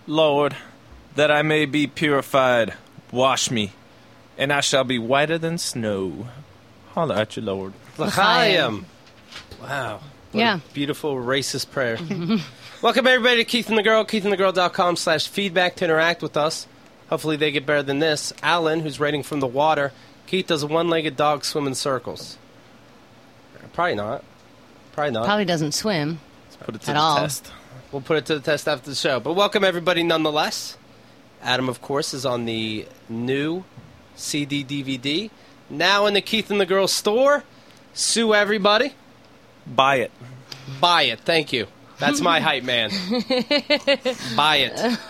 Lord, that I may be purified. Wash me, and I shall be whiter than snow. Holla at you, Lord. L'chaim. Wow. What a beautiful racist prayer. Welcome, everybody, to Keith and the Girl. KeithAndTheGirl.com/feedback to interact with us. Hopefully they get better than this. Alan, who's writing from the water. Keith, does a one-legged dog swim in circles? Probably not. Probably doesn't swim. Let's put it to the test. We'll put it to the test after the show. But welcome, everybody, nonetheless. Adam, of course, is on the new CD-DVD. Now in the Keith and the Girl store. Sue everybody. Buy it. Buy it. Thank you. That's my hype man. Buy it.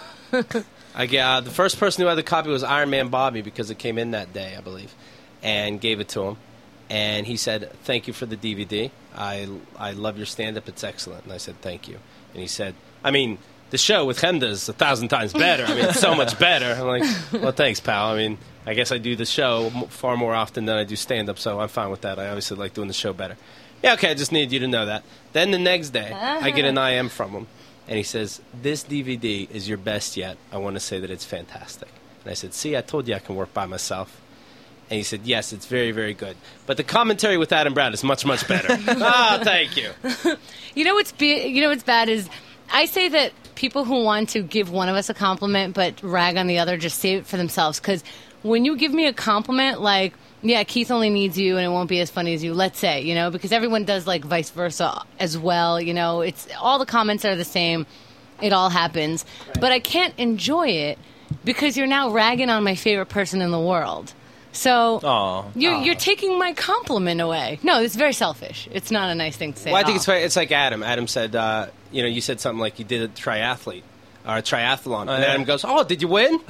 The first person who had the copy was Iron Man Bobby because it came in that day, I believe, and gave it to him. And he said, thank you for the DVD. I love your stand-up. It's excellent. And I said, thank you. And he said, I mean, the show with Chemda is 1,000 times better. I mean, it's so much better. I'm like, well, thanks, pal. I mean, I guess I do the show far more often than I do stand-up, so I'm fine with that. I obviously like doing the show better. Yeah, okay, I just needed you to know that. Then the next day, I get an IM from him, and he says, this DVD is your best yet. I want to say that it's fantastic. And I said, see, I told you I can work by myself. And he said, yes, it's very, very good. But the commentary with Adam Brown is much, much better. Thank you. You know what's bad is I say that people who want to give one of us a compliment but rag on the other just save it for themselves. Because when you give me a compliment, like, yeah, Keith only needs you and it won't be as funny as you, let's say, because everyone does, like, vice versa as well. It's all the comments are the same. It all happens. Right. But I can't enjoy it because you're now ragging on my favorite person in the world. So you're taking my compliment away. No, it's very selfish. It's not a nice thing to say. Well, I think it's like Adam. Adam said, you said something like you did a triathlon. And Adam goes, oh, did you win?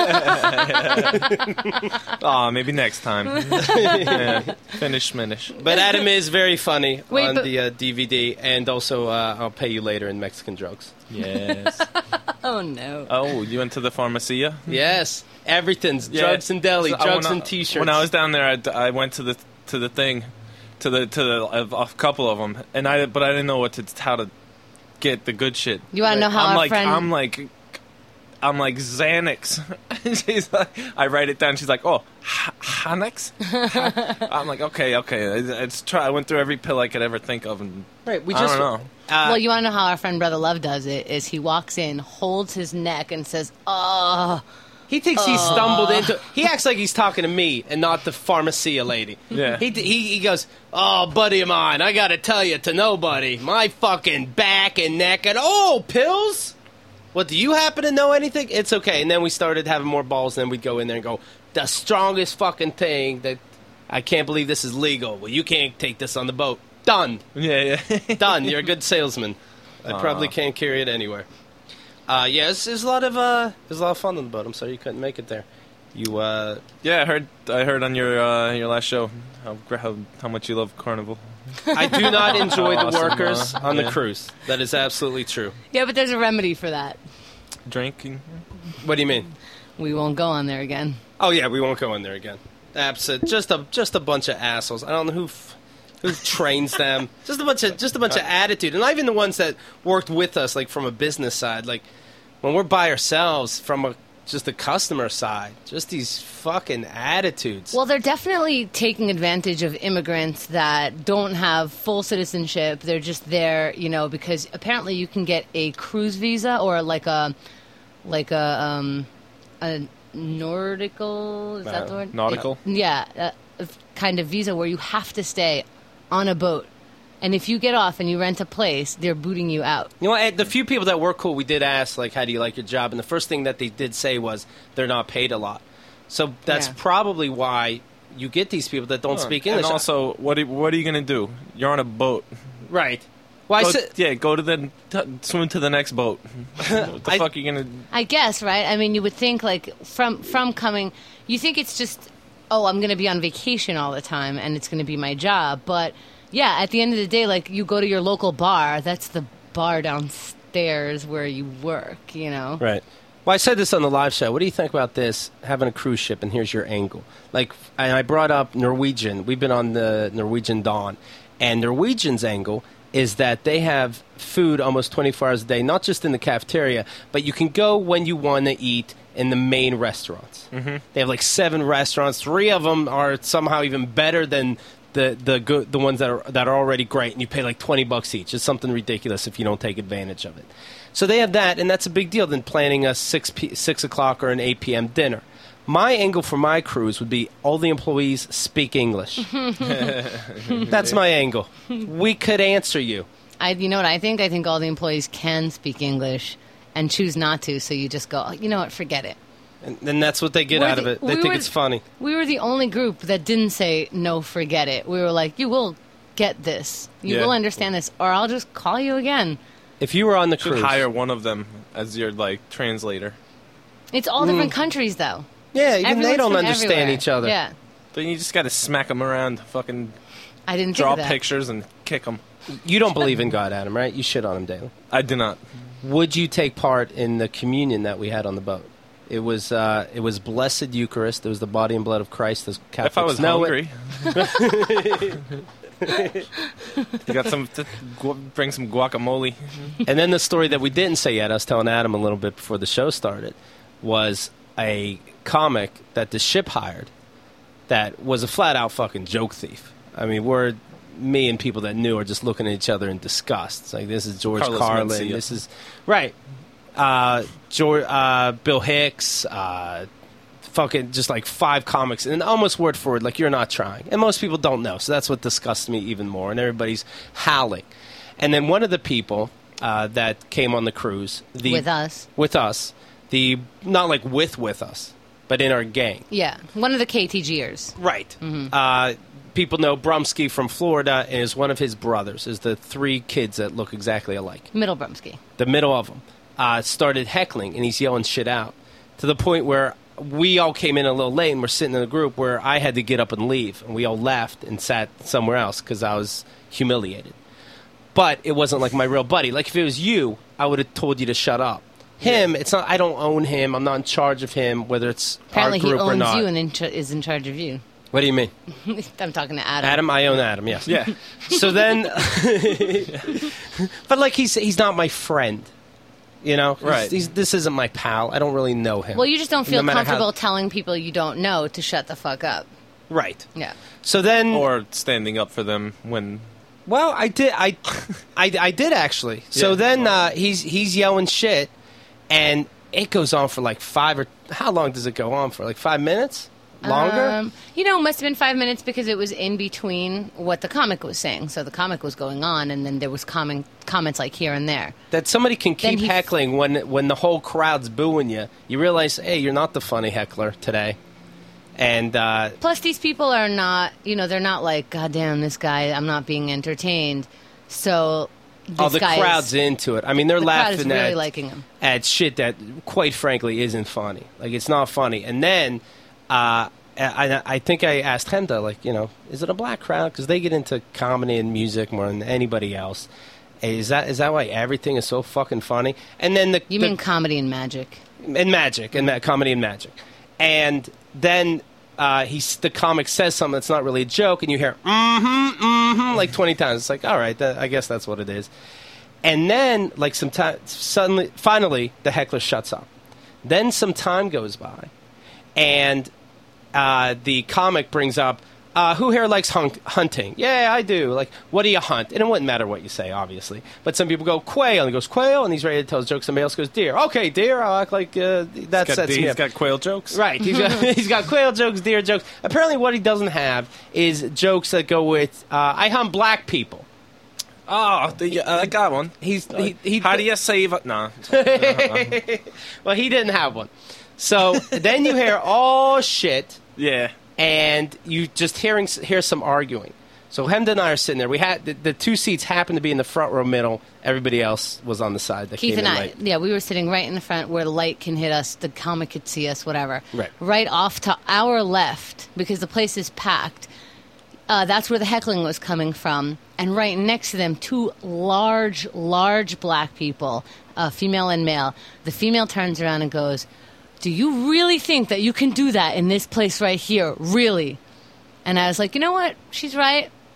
Maybe next time. Yeah, finish. But Adam is very funny on the DVD, and also I'll pay you later in Mexican drugs. Yes. Oh, no. Oh, you went to the Pharmacia? Yes. Everything's drugs and deli, drugs and T-shirts. When I was down there, I went to the thing, to a couple of them, but I didn't know how to get the good shit. You want to know how I'm like Xanax. She's like, I write it down. She's like, oh, Xanax. I'm like, okay. I went through every pill I could ever think of, and I don't know. Well, you want to know how our friend Brother Love does it? Is he walks in, holds his neck, and says, "Oh." He thinks he stumbled into. He acts like he's talking to me and not the Pharmacia lady. Yeah. He goes, oh, buddy of mine, I gotta tell you to nobody, my fucking back and neck and pills. What, do you happen to know anything? It's okay. And then we started having more balls. And then we'd go in there and go, the strongest fucking thing that I can't believe this is legal. Well, you can't take this on the boat. Done. Yeah. Done. You're a good salesman. I probably can't carry it anywhere. There's a lot of fun on the boat. I'm sorry you couldn't make it there. I heard on your last show how much you love Carnival. I do not enjoy the workers on the cruise. That is absolutely true. Yeah, but there's a remedy for that. Drinking. What do you mean? We won't go on there again. Oh yeah, we won't go on there again. Absolutely, just a bunch of assholes. I don't know who trains them. Just a bunch of attitude, and not even the ones that worked with us, like from a business side. Like when we're by ourselves, from just the customer side, just these fucking attitudes. Well, they're definitely taking advantage of immigrants that don't have full citizenship. They're just there, because apparently you can get a cruise visa or like a nautical. Is that the word? Nautical. Yeah, a kind of visa where you have to stay on a boat. And if you get off and you rent a place, they're booting you out. You know, the few people that were cool, we did ask, like, how do you like your job? And the first thing that they did say was they're not paid a lot. So that's probably why you get these people that don't speak English. And also, what are you going to do? You're on a boat. Right. Well, go to swim to the next boat. What the fuck are you going to... I guess, right? I mean, you would think, like, from coming... You think it's just, I'm going to be on vacation all the time, and it's going to be my job, but... Yeah, at the end of the day, like, you go to your local bar, that's the bar downstairs where you work, Right. Well, I said this on the live show. What do you think about this, having a cruise ship, and here's your angle? Like, I brought up Norwegian. We've been on the Norwegian Dawn. And Norwegian's angle is that they have food almost 24 hours a day, not just in the cafeteria, but you can go when you want to eat in the main restaurants. Mm-hmm. They have like 7 restaurants. 3 of them are somehow even better than the ones that are already great, and you pay like $20 each. It's something ridiculous if you don't take advantage of it. So they have that, and that's a big deal than planning a 6 o'clock or an 8 p.m. dinner. My angle for my cruise would be all the employees speak English. That's my angle. We could answer you. You know what I think? I think all the employees can speak English and choose not to, so you just go, you know what, forget it. And that's what they get out of it. They think it's funny. We were the only group that didn't say, no, forget it. We were like, you will get this. You will understand this, or I'll just call you again. If you were on the cruise... You should hire one of them as your, translator. It's all different countries, though. Yeah, even they don't understand each other. Yeah. Then you just got to smack them around, fucking I didn't draw think of that. pictures and kick them. You don't believe in God, Adam, right? You shit on him daily. I do not. Would you take part in the communion that we had on the boat? It was Blessed Eucharist. It was the body and blood of Christ. As Catholics if I was hungry. You got bring some guacamole. And then the story that we didn't say yet, I was telling Adam a little bit before the show started, was a comic that the ship hired that was a flat-out fucking joke thief. I mean, me and people that knew are just looking at each other in disgust. It's like, this is George Carlin. Mencia. This is... Right. Bill Hicks, fucking just like 5 comics, and almost word for word, like, you're not trying. And most people don't know, so that's what disgusts me even more, and everybody's howling. And then one of the people that came on the cruise... With us. Not like with us, but in our gang. Yeah, one of the KTGers. Right. Mm-hmm. People know Brumsky from Florida, and is one of his brothers, is the 3 kids that look exactly alike. Middle Brumsky. The middle of them. Started heckling, and he's yelling shit out, to the point where we all came in a little late, and we're sitting in a group where I had to get up and leave, and we all left and sat somewhere else because I was humiliated. But it wasn't like my real buddy. Like, if it was you, I would have told you to shut up. Him, it's not. I don't own him. I'm not in charge of him, whether it's apparently our group or not. Apparently he owns you and is in charge of you. What do you mean? I'm talking to Adam. Adam, I own Adam, yes. Yeah. So then... But, like, he's not my friend. You know? Right. This isn't my pal. I don't really know him. Well, you just don't feel comfortable telling people you don't know to shut the fuck up. Right. Yeah. So then... Or standing up for them when... Well, I did. I did, actually. Yeah. So then he's yelling shit, and it goes on for like 5 or... How long does it go on for? Like 5 minutes? Longer? It must have been 5 minutes because it was in between what the comic was saying. So the comic was going on, and then there was comments like here and there. That somebody can keep heckling when the whole crowd's booing you. You realize, hey, you're not the funny heckler today. And plus, these people are not, they're not like, God damn, this guy, I'm not being entertained. So the crowd's into it. I mean, they're laughing really liking him. At shit that, quite frankly, isn't funny. Like, it's not funny. And then... I think I asked Hemda, like, is it a black crowd? Because they get into comedy and music more than anybody else. Is that why everything is so fucking funny? And then You mean comedy and magic? And magic, and comedy and magic. And then the comic says something that's not really a joke, and you hear, like 20 times. It's like, all right, I guess that's what it is. And then, like, finally, the heckler shuts up. Then some time goes by, and... the comic brings up, who here likes hunting? Yeah, I do. Like, what do you hunt? And it wouldn't matter what you say, obviously. But some people go, quail. And he goes, quail? And he's ready to tell his joke. Somebody else goes, deer. Okay, deer. I'll act like that sets me up. He's got quail jokes? Right. He's got quail jokes, deer jokes. Apparently what he doesn't have is jokes that go with, I hunt black people. Oh, I got one. How do you save... No. Well, he didn't have one. So then you hear, oh, shit... Yeah. And you just hear some arguing. So Hemda and I are sitting there. We had the 2 seats happened to be in the front row middle. Everybody else was on the side that Keith came and in I, late. yeah, we were sitting right in the front where the light can hit us, the comic could see us, whatever. Right off to our left, because the place is packed. That's where the heckling was coming from. And right next to them, 2 large black people, female and male. The female turns around and goes... Do you really think that you can do that in this place right here? Really? And I was like, you know what? She's right.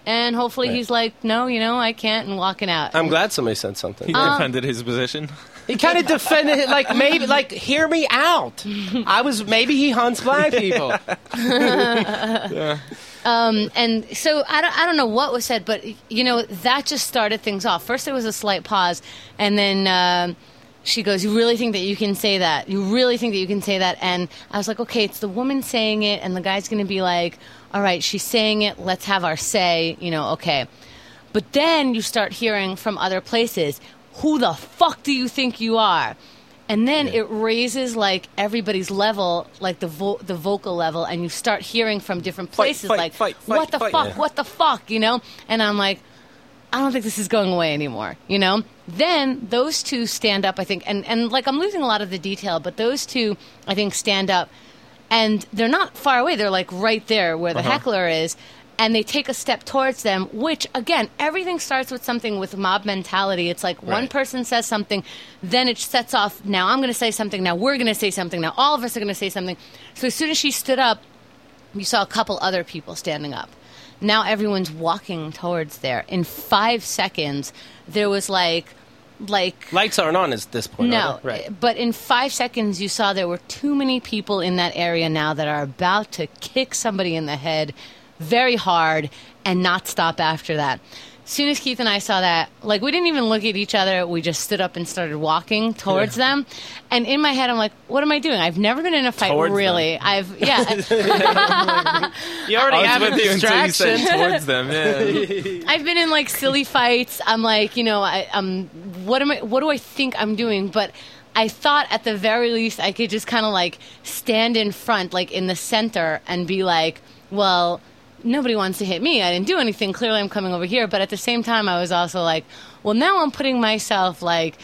And hopefully he's like, no, I can't, and walking out. I'm glad somebody said something. He defended his position. He kind of defended it, like, maybe, like, hear me out. Maybe he hunts black people. Yeah. And so I don't know what was said, but, that just started things off. First there was a slight pause, and then she goes, you really think that you can say that? You really think that you can say that? And I was like, okay, it's the woman saying it, and the guy's going to be like, all right, she's saying it, let's have our say, okay. But then you start hearing from other places, who the fuck do you think you are? And then it raises, like, everybody's level, like the vocal level, and you start hearing from different places, fight, fuck, what the fuck, And I'm like, I don't think this is going away anymore, Then those two stand up, I think, and like, I'm losing a lot of the detail, but those two, I think, stand up, and they're not far away. They're, like, right there where the heckler is. And they take a step towards them, which, again, everything starts with something with mob mentality. It's like one person says something, then it sets off, now I'm going to say something, now we're going to say something, now all of us are going to say something. So as soon as she stood up, you saw a couple other people standing up. Now everyone's walking towards there. In 5 seconds, there was like lights aren't on at this point. No, right. But in 5 seconds, you saw there were too many people in that area now that are about to kick somebody in the head very hard and not stop after that. As soon as Keith and I saw that, like, we didn't even look at each other. We just stood up and started walking towards them. And in my head, I'm like, what am I doing? I've never been in a fight, towards really. Them. You already have a distraction. You said towards them. Yeah. I've been in, like, silly fights. I'm like, what do I think I'm doing? But I thought at the very least I could just kind of, like, stand in front, like, in the center and be like, well, nobody wants to hit me. I didn't do anything. Clearly I'm coming over here. But at the same time, I was also like, well, now I'm putting myself, like,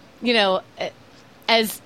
as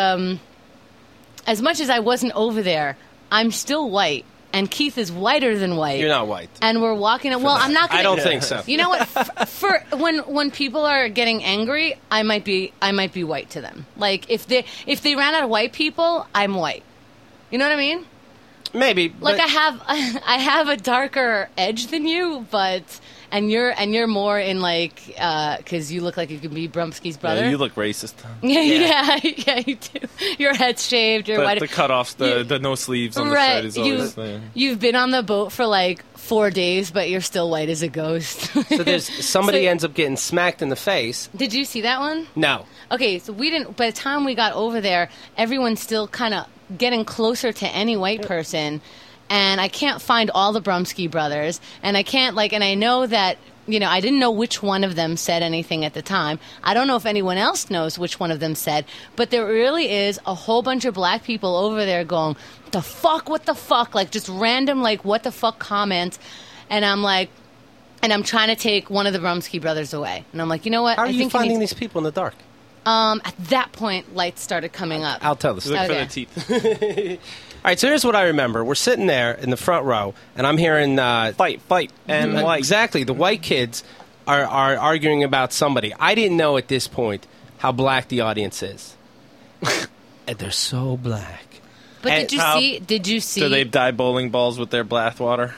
much as I wasn't over there, I'm still white. And Keith is whiter than white. You're not white. And we're walking. Well, I'm not going to. I don't think so. You know what? For when people are getting angry, I might be white to them. Like, if they ran out of white people, I'm white. You know what I mean? Maybe, like, I have a darker edge than you, and you're more in, like, because you look like you could be Brumsky's brother. Yeah, you look racist. Yeah, you do. Your head's shaved. You're white. The cutoffs, the no sleeves on the shirt is always there. You've been on the boat for like 4 days, but you're still white as a ghost. So there's somebody ends up getting smacked in the face. Did you see that one? No. Okay, so we didn't. By the time we got over there, everyone's still kind of getting closer to any white person, and I can't find all the Brumsky brothers, and I can't, like, and I know that, I didn't know which one of them said anything at the time. I don't know if anyone else knows which one of them said, but there really is a whole bunch of black people over there going, what the fuck, like, just random, like, what the fuck comments, and I'm like, and I'm trying to take one of the Brumsky brothers away, and I'm like, you know what? How are you finding these people in the dark? At that point, lights started coming up. I'll tell the story. Look for the teeth. All right, so here's what I remember. We're sitting there in the front row, and I'm hearing... fight, and white. Exactly. The white kids are arguing about somebody. I didn't know at this point how black the audience is. And they're so black. But did you see... Do they dye bowling balls with their bath water?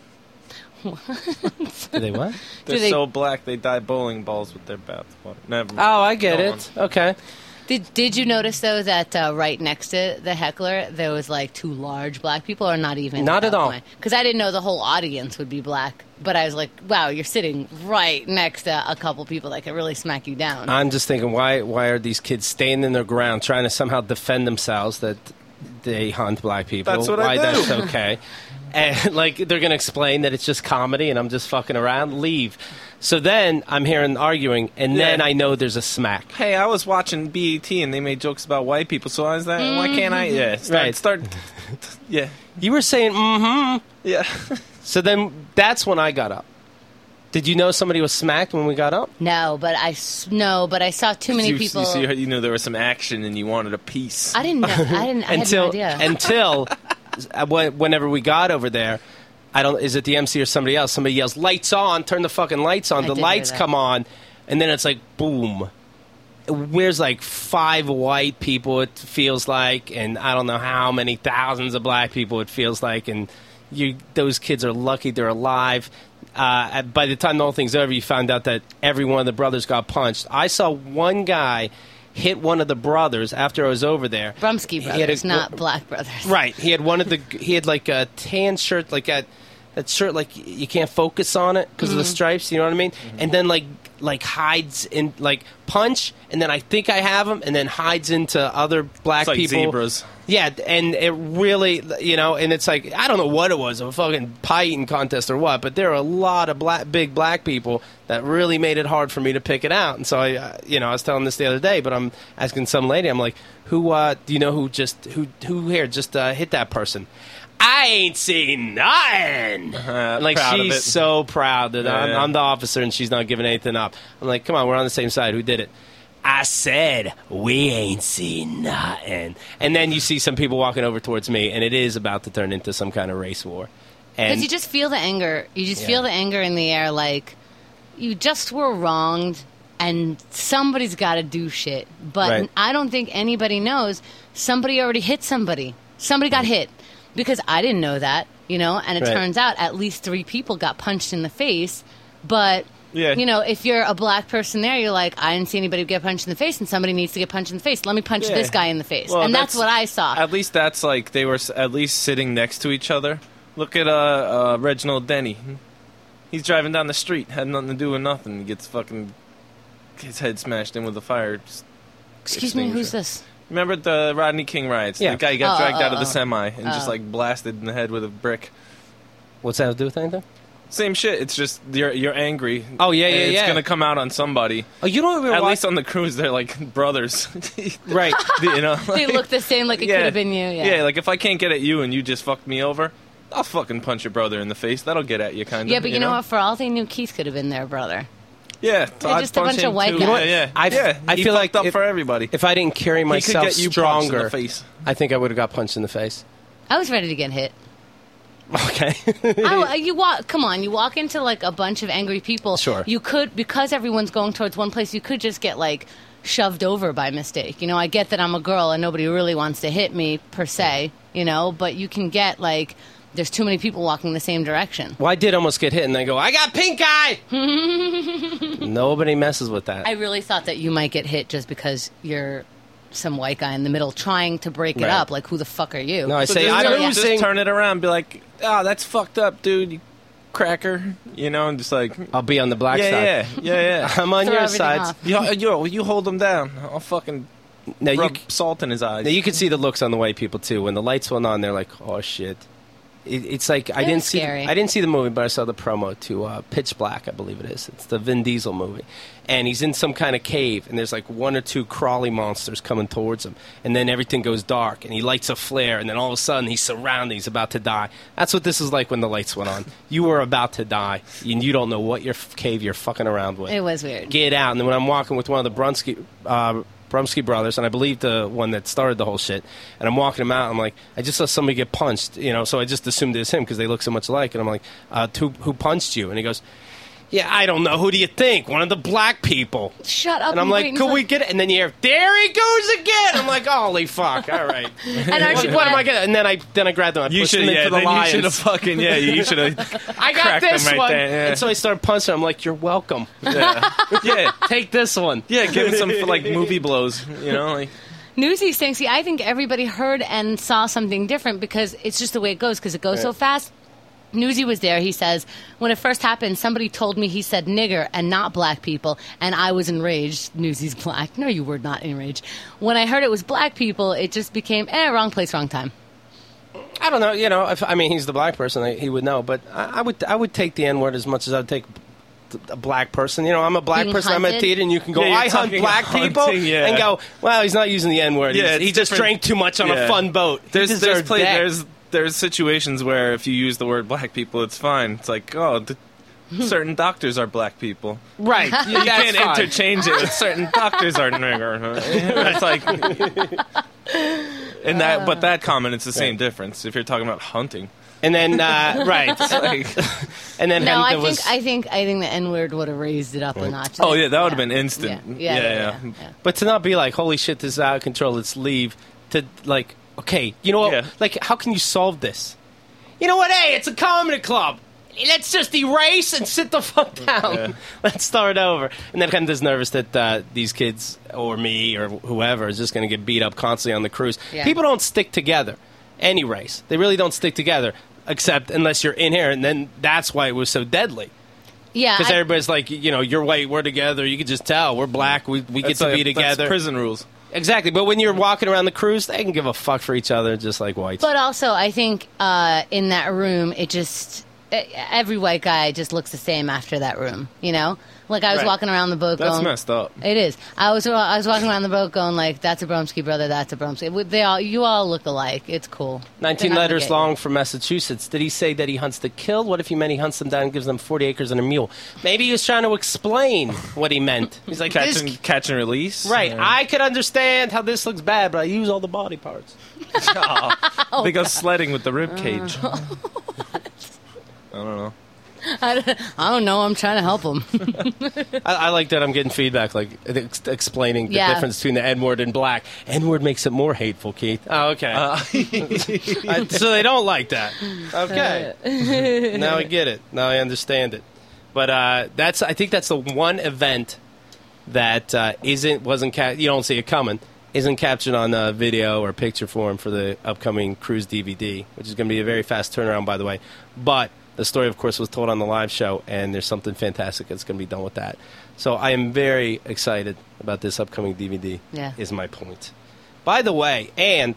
Do they what? They're so black they dye bowling balls with their bath water. Never. Oh, I get it. Okay. Did you notice, though, that right next to the heckler, there was, like, 2 large black people, or not even? Not at all. Because I didn't know the whole audience would be black. But I was like, wow, you're sitting right next to a couple people that could really smack you down. I'm just thinking, why are these kids staying in their ground, trying to somehow defend themselves that they hunt black people? That's what I do. That's okay. And, like, they're going to explain that it's just comedy and I'm just fucking around? Leave. So then I'm hearing arguing, and then I know there's a smack. Hey, I was watching BET and they made jokes about white people, so I was like, why can't I? Yeah, start. Yeah. You were saying, Yeah. So then that's when I got up. Did you know somebody was smacked when we got up? No, but I saw too many people. You knew there was some action and you wanted a piece. I didn't know. I had no idea. Until whenever we got over there, is it the MC or somebody else? Somebody yells, "Lights on, turn the fucking lights on." The lights come on, and then it's like, boom. Where's like 5 white people, it feels like, and I don't know how many thousands of black people it feels like, and those kids are lucky they're alive. by the time the whole thing's over, you found out that every one of the brothers got punched. I saw one guy hit one of the brothers after I was over there. Brumsky brothers, not Black brothers. Right. He had he had like a tan shirt, like that shirt, like you can't focus on it because of the stripes, you know what I mean? And then like hides in, like punch, and then I think I have him, and then hides into other black It's like people. zebras. Yeah, and it really, and it's like, I don't know what it was, a fucking pie eating contest or what, but there are a lot of big black people that really made it hard for me to pick it out. And so I was telling this the other day, but I'm asking some lady, I'm like, who do you know who here just hit that person? I ain't seen nothing. Like, she's so proud that I'm the officer and she's not giving anything up. I'm like, come on, we're on the same side. Who did it? I said, we ain't seen nothing. And then you see some people walking over towards me, and it is about to turn into some kind of race war. Because you just feel the anger. You just feel the anger in the air, like, you just were wronged, and somebody's got to do shit. But I don't think anybody knows somebody already hit somebody. Somebody got hit. Because I didn't know that, and it turns out at least 3 people got punched in the face. But, if you're a black person there, you're like, I didn't see anybody get punched in the face, and somebody needs to get punched in the face. Let me punch this guy in the face. Well, and that's what I saw. At least that's like they were at least sitting next to each other. Look at Reginald Denny. He's driving down the street, had nothing to do with nothing. He gets his head smashed in with a fire. Excuse me, who's this? Remember the Rodney King riots? Yeah. The guy got dragged out of the semi and just blasted in the head with a brick. What's that to do with anything? Same shit. It's just you're angry. Oh yeah, It's gonna come out on somebody. Oh, you don't even at least on the cruise, they're like brothers, right? They look the same. Like it could have been you. Yeah, like if I can't get at you and you just fucked me over, I'll fucking punch your brother in the face. That'll get at you, kind of. Yeah, but you know what? For all they knew, Keith could have been their brother. Yeah, They're just a bunch of white guys. I feel like up for everybody. If I didn't carry myself he could get you stronger, in the face. I think I would have got punched in the face. I was ready to get hit. Okay. You walk into like a bunch of angry people. Sure. You could, because everyone's going towards one place, you could just get like shoved over by mistake. I get that I'm a girl and nobody really wants to hit me per se, but you can get like, there's too many people walking the same direction. Well, I did almost get hit, and they go, I got pink eye! Nobody messes with that. I really thought that you might get hit just because you're some white guy in the middle trying to break it up. Like, who the fuck are you? No, I say, I'm losing. Just turn it around and be like, oh, that's fucked up, dude, you cracker. And just like... I'll be on the black side. Yeah. I'm on your side. You hold him down. I'll fucking... rub salt in his eyes. Now, you could see the looks on the white people, too. When the lights went on, they're like, oh, shit. It's like I didn't see the movie, but I saw the promo to Pitch Black, I believe it is. It's the Vin Diesel movie, and he's in some kind of cave, and there's like 1 or 2 crawly monsters coming towards him, and then everything goes dark, and he lights a flare, and then all of a sudden he's surrounded, he's about to die. That's what this is like when the lights went on. You were about to die, and you don't know what cave you're fucking around with. It was weird. Get out, and then when I'm walking with one of the Brumsky brothers, and I believe the one that started the whole shit, and I'm walking him out, I'm like, I just saw somebody get punched, so I just assumed it was him because they look so much alike, and I'm like, who punched you? And he goes, yeah, I don't know. Who do you think? One of the black people. Shut up. And I'm like, could we get it? And then you hear, there he goes again. I'm like, holy fuck. All right. And what am I getting? And then I grabbed him. I pushed him into the lions. You should have fucking, you should have I got this right one. there, yeah. And so I started punching him. I'm like, you're welcome. Yeah. Take this one. Yeah, give him some like movie blows, like. Newsy's saying, I think everybody heard and saw something different because it's just the way it goes because it goes so fast. Newsy was there. He says, when it first happened, somebody told me he said nigger and not black people, and I was enraged. Newsy's black. No, you were not enraged. When I heard it was black people, it just became, wrong place, wrong time. I don't know. He's the black person. He would know. But I would take the N-word as much as I would take a black person. I'm a black person. I'm at theater, and you can go, I hunt black people, and go, well, he's not using the N-word. Yeah, he just drank too much on a fun boat. There's situations where if you use the word black people, it's fine. It's like, certain doctors are black people. Right. You can't interchange it with certain doctors are nigger. It's like... but that comment, it's the same difference if you're talking about hunting. And then, right. And then I think the N-word would have raised it up a notch. Oh, yeah, that would have been instant. Yeah. But to not be like, holy shit, this is out of control, let's leave, to like... Okay, you know what? Like, how can you solve this? You know what? Hey, it's a comedy club. let's just erase and sit the fuck down. Yeah. Let's start over. And then I'm just nervous that these kids or me or whoever is just going to get beat up constantly on the cruise. Yeah. People don't stick together. Any race. They really don't stick together, except unless you're in here, and then that's why it was so deadly. Yeah, Because everybody's like, you're white, we're together. You can just tell. We're black. We get to be together. That's prison rules. Exactly. But when you're walking around the cruise, they can give a fuck for each other just like whites. but also I think in that room, it just every white guy just looks the same after that room. Like I was Right. walking around the boat. That's going, messed up. It is. I was walking around the boat going like, "That's a Bromsky brother. That's a Bromsky." You all look alike. It's cool. 19 They're not gonna letters get long you. from Massachusetts. Did he say that he hunts to kill? What if he meant he hunts them down and gives them 40 acres and a mule? Maybe he was trying to explain what he meant. He's like, Catch and release. right, Yeah. I could understand how this looks bad, but I use all the body parts. They go sledding with the rib cage. I don't know. I don't know. I'm trying to help him. I like that I'm getting feedback, like explaining the Yeah. difference between the N-word and black. N-word makes it more hateful, Keith. Oh, okay. So they don't like that. Okay. Now I get it. Now I understand it. But I think that's the one event that you don't see it coming, isn't captured on video or picture form for the upcoming cruise DVD, which is going to be a very fast turnaround, by the way. But the story, of course, was told on the live show, and there's something fantastic that's going to be done with that. So I am very excited about this upcoming DVD, Yeah. is my point. By the way, and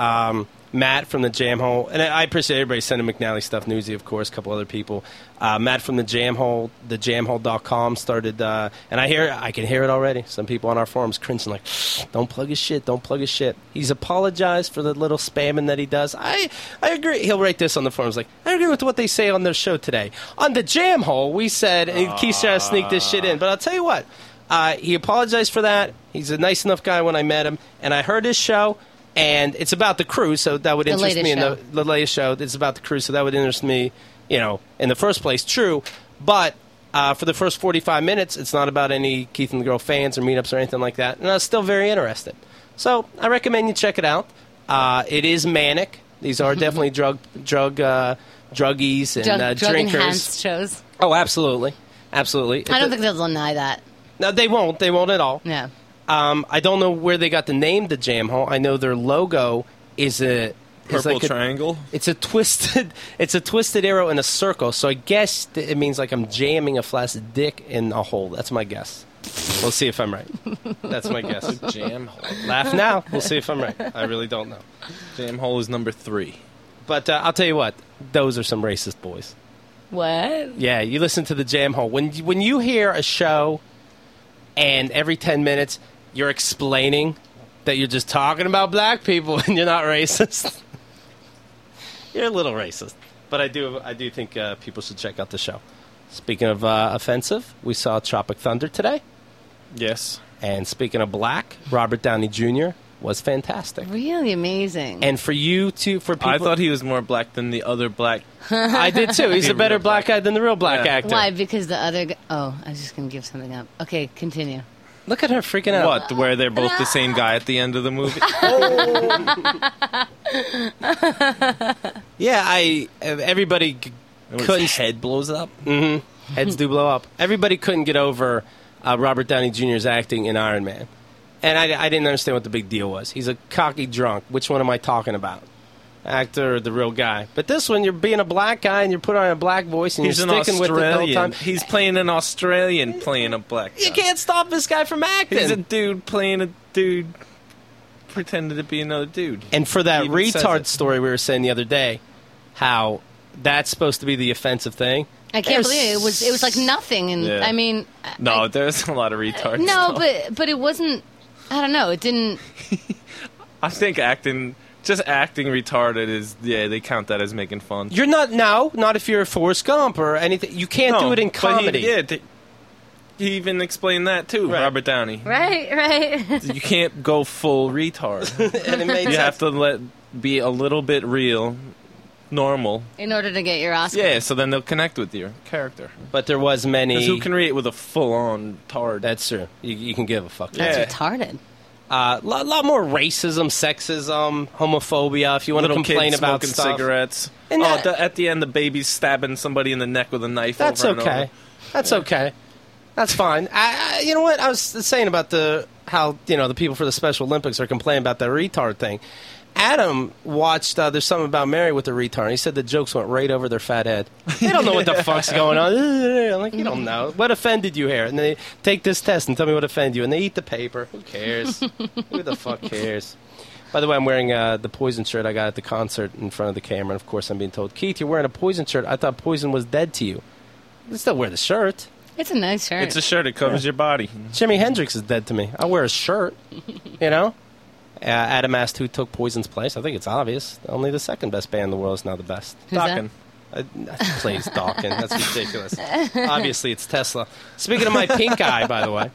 Matt from the Jam Hole, and I appreciate everybody sending McNally stuff, Newsy, of course, a couple other people. Matt from the Jam Hole, thejamhole.com started, and I can hear it already. Some people on our forums cringing like, don't plug his shit, don't plug his shit. He's apologized for the little spamming that he does. I agree. He'll write this on the forums like, I agree with what they say on their show today. On the Jam Hole, we said, and Keith's trying to sneak this shit in, but I'll tell you what, he apologized for that. He's a nice enough guy when I met him, and I heard his show. And it's about the cruise, so that would interest me in the latest show. It's about the cruise, so that would interest me, in the first place. True, but for the first 45 minutes, it's not about any Keith and the Girl fans or meetups or anything like that. And I was still very interested. So I recommend you check it out. It is manic. These are definitely druggies and drinkers. Drug-enhanced shows. Oh, absolutely. Absolutely. I don't think they'll deny that. No, they won't. They won't at all. Yeah. I don't know where they got the name, the Jam Hole. I know their logo is Purple like triangle. It's a twisted arrow in a circle. So I guess it means like I'm jamming a flaccid dick in a hole. That's my guess. We'll see if I'm right. That's my guess. Jam hole. Laugh now. We'll see if I'm right. I really don't know. Jam hole is number 3. But I'll tell you what. Those are some racist boys. What? Yeah, you listen to the Jam Hole. When you hear a show and every 10 minutes you're explaining that you're just talking about black people and you're not racist, you're a little racist. But I do think people should check out the show. Speaking of offensive, we saw Tropic Thunder today. Yes. And speaking of black, Robert Downey Jr. was fantastic. Really amazing. And for people, I thought he was more black than the other black. I did too. He's a better black guy than the real black Yeah. actor. Why? Because the other guy... Oh, I was just going to give something up. Okay, continue. Look at her freaking out. What? Where they're both the same guy at the end of the movie? Yeah, everybody When his couldn't. head blows up. Heads do blow up. Everybody couldn't get over Robert Downey Jr.'s acting in Iron Man. And I didn't understand what the big deal was. He's a cocky drunk. Which one am I talking about? Actor or the real guy? But this one, you're being a black guy and you're putting on a black voice and He's you're an sticking with it the whole Australian. time. He's playing an Australian playing a black guy. You can't stop this guy from acting. He's a dude playing a dude pretending to be another dude. And for that He even says retard it. story we were saying the other day, how that's supposed to be the offensive thing. I can't There's- believe it. It was like nothing. And Yeah. I mean... No, there's a lot of retards. No, though. but it wasn't... I don't know. It didn't... I think acting retarded is, they count that as making fun. You're not if you're Forrest Gump or anything. You can't do it in comedy. He even explained that too, Right. Robert Downey. Right. You can't go full retard. And it made You sense. have to be a little bit real, normal. In order to get your Oscar. Yeah, so then they'll connect with your character. But there was many. Because who can read with a full-on tard? That's true. You can give a fuck. That's Yeah. retarded. lot more racism, sexism, homophobia. If you want to Little complain kids about smoking stuff, cigarettes. And that- At the end, the baby's stabbing somebody in the neck with a knife. that's over and okay. over. That's okay. That's fine. You know what I was saying about how the people for the Special Olympics are complaining about the retard thing. Adam watched There's Something About Mary with the retard. He said the jokes went right over their fat head. They don't know what the fuck's going on. I'm like, you don't know. What offended you here? And they take this test and tell me what offended you. And they eat the paper. Who cares? Who the fuck cares? By the way, I'm wearing the Poison shirt I got at the concert in front of the camera. And of course, I'm being told, Keith, you're wearing a Poison shirt. I thought Poison was dead to you. I still wear the shirt. It's a nice shirt. It's a shirt. It covers your body. Jimi Hendrix is dead to me. I wear a shirt, you know? Adam asked who took Poison's place. I think it's obvious. Only the second best band in the world is now the best. Who's that? Dawkins. Please, Dawkins. That's ridiculous. Obviously, it's Tesla. Speaking of my pink eye, by the way,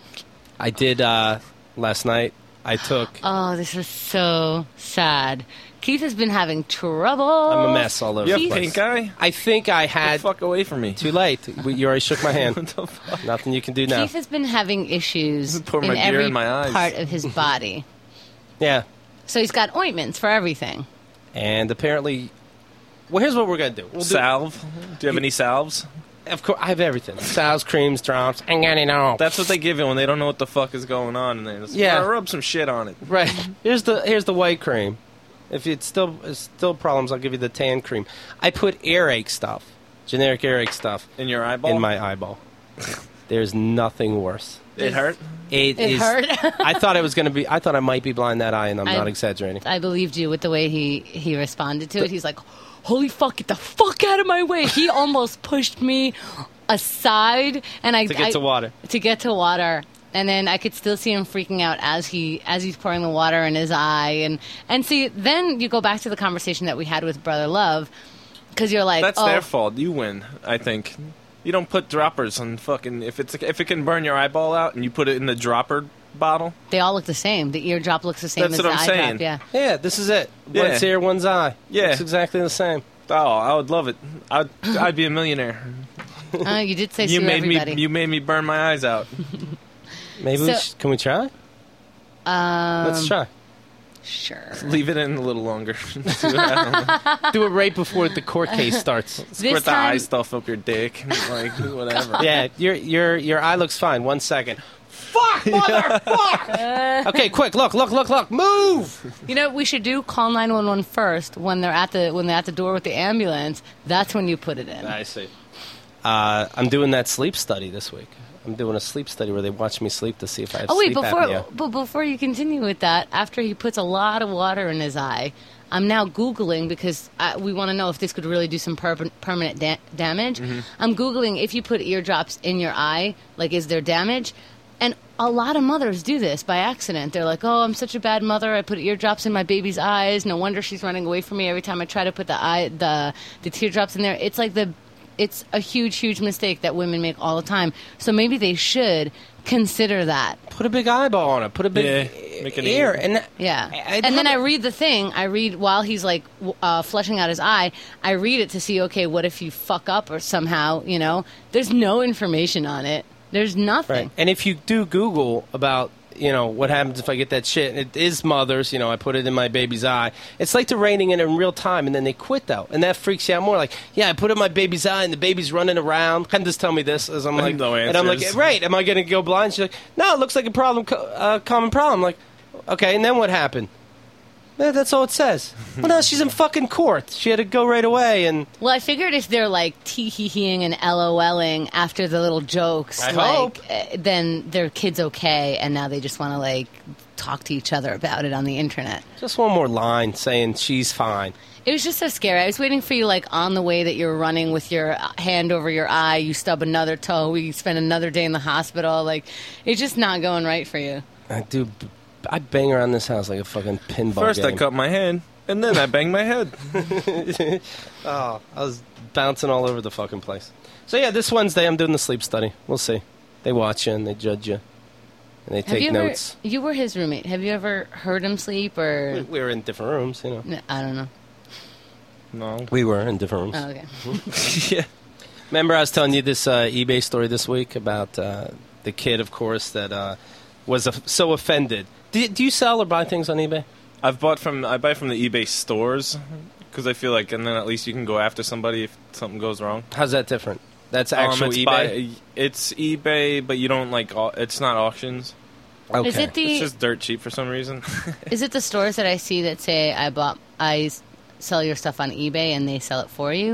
I did last night. I took... Oh, this is so sad. Keith has been having trouble. I'm a mess all over You the have place. pink eye? I think I Get the had... fuck away from me. Too late. You already shook my hand. What the fuck? Nothing you can do now. Keith has been having issues Pour in my beer every in my eyes. part of his body. Yeah. So he's got ointments for everything. And apparently... Well, here's what we're going to do. We'll do Salve? Do you have any salves? Of course, I have everything. Salves, creams, drops. Ain't got it all. That's what they give you when they don't know what the fuck is going on. And they just rub some shit on it. Right. Here's the white cream. If it's still problems, I'll give you the tan cream. I put earache stuff, generic earache stuff, In your eyeball? in my eyeball. There's nothing worse. It hurt? It It is- hurt. I thought it was going to be. I thought I might be blind that eye, and I'm not exaggerating. I believed you with the way he responded to it. He's like, holy fuck, get the fuck out of my way. He almost pushed me aside. And To get to water. To get to water. And then I could still see him freaking out as he's pouring the water in his eye. And see, then you go back to the conversation that we had with Brother Love. Because you're like, That's their fault. You win, I think. You don't put droppers on fucking... If it can burn your eyeball out and you put it in the dropper bottle... They all look the same. The eardrop looks the same That's as what the I'm eye saying. drop. Yeah. Yeah, this is it. Yeah. One's ear, one's eye. Yeah. It's exactly the same. Oh, I would love it. I'd be a millionaire. You did say You sue made everybody. me burn my eyes out. Maybe can we try? Let's try. Sure. Leave it in a little longer. See what happens. Do it right before the court case starts. Squirt the eye stuff up your dick. Like, whatever. Yeah, your eye looks fine. 1 second. Fuck, motherfucker! Okay, quick, look, move! You know what we should do? Call 911 first when they're at the door with the ambulance. That's when you put it in. I see. I'm doing that sleep study this week. I'm doing a sleep study where they watch me sleep to see if I have sleep apnea. Before you continue with that, after he puts a lot of water in his eye, I'm now Googling because we want to know if this could really do some permanent damage. Mm-hmm. I'm Googling if you put eardrops in your eye, like, is there damage? And a lot of mothers do this by accident. They're like, oh, I'm such a bad mother. I put eardrops in my baby's eyes. No wonder she's running away from me every time I try to put the teardrops in there. It's a huge, huge mistake that women make all the time. So maybe they should consider that. Put a big eyeball on it. Put a big make an ear. ear. And Yeah. And then I read the thing. I read while he's like flushing out his eye. I read it to see, okay, what if you fuck up or somehow, there's no information on it. There's nothing. Right. And if you do Google about, what happens if I get that shit, and it is mothers, I put it in my baby's eye. It's like they're raining it in real time, and then they quit, though. And that freaks you out more. Like, yeah, I put it in my baby's eye, and the baby's running around. Candace tell me this, as I'm like, No and I'm like, answers. right, am I going to go blind? She's like, no, it looks like a common problem. I'm like, okay, and then what happened? Yeah, that's all it says. Well, no, she's in fucking court. She had to go right away, and... Well, I figured if they're like tee-hee-heeing and LOLing after the little jokes, I hope. then their kid's okay, and now they just want to talk to each other about it on the internet. Just one more line saying she's fine. It was just so scary. I was waiting for you, on the way that you're running with your hand over your eye, you stub another toe, we spend another day in the hospital. It's just not going right for you. I bang around this house like a fucking pinball First game. I cut my hand, and then I banged my head. Oh, I was bouncing all over the fucking place. So yeah, this Wednesday I'm doing the sleep study. We'll see. They watch you and they judge you, and they take notes. You were his roommate. Have you ever heard him sleep or? We were in different rooms, No, I don't know. No. We were in different rooms. Oh, okay. Yeah. Remember I was telling you this eBay story this week about the kid, of course, that was so offended. Do you sell or buy things on eBay? I buy from the eBay stores because I feel like, and then at least you can go after somebody if something goes wrong. How's that different? That's actual eBay? It's eBay, but you don't it's not auctions. Okay. Is it It's just dirt cheap for some reason. Is it the stores that I see that say I sell your stuff on eBay and they sell it for you?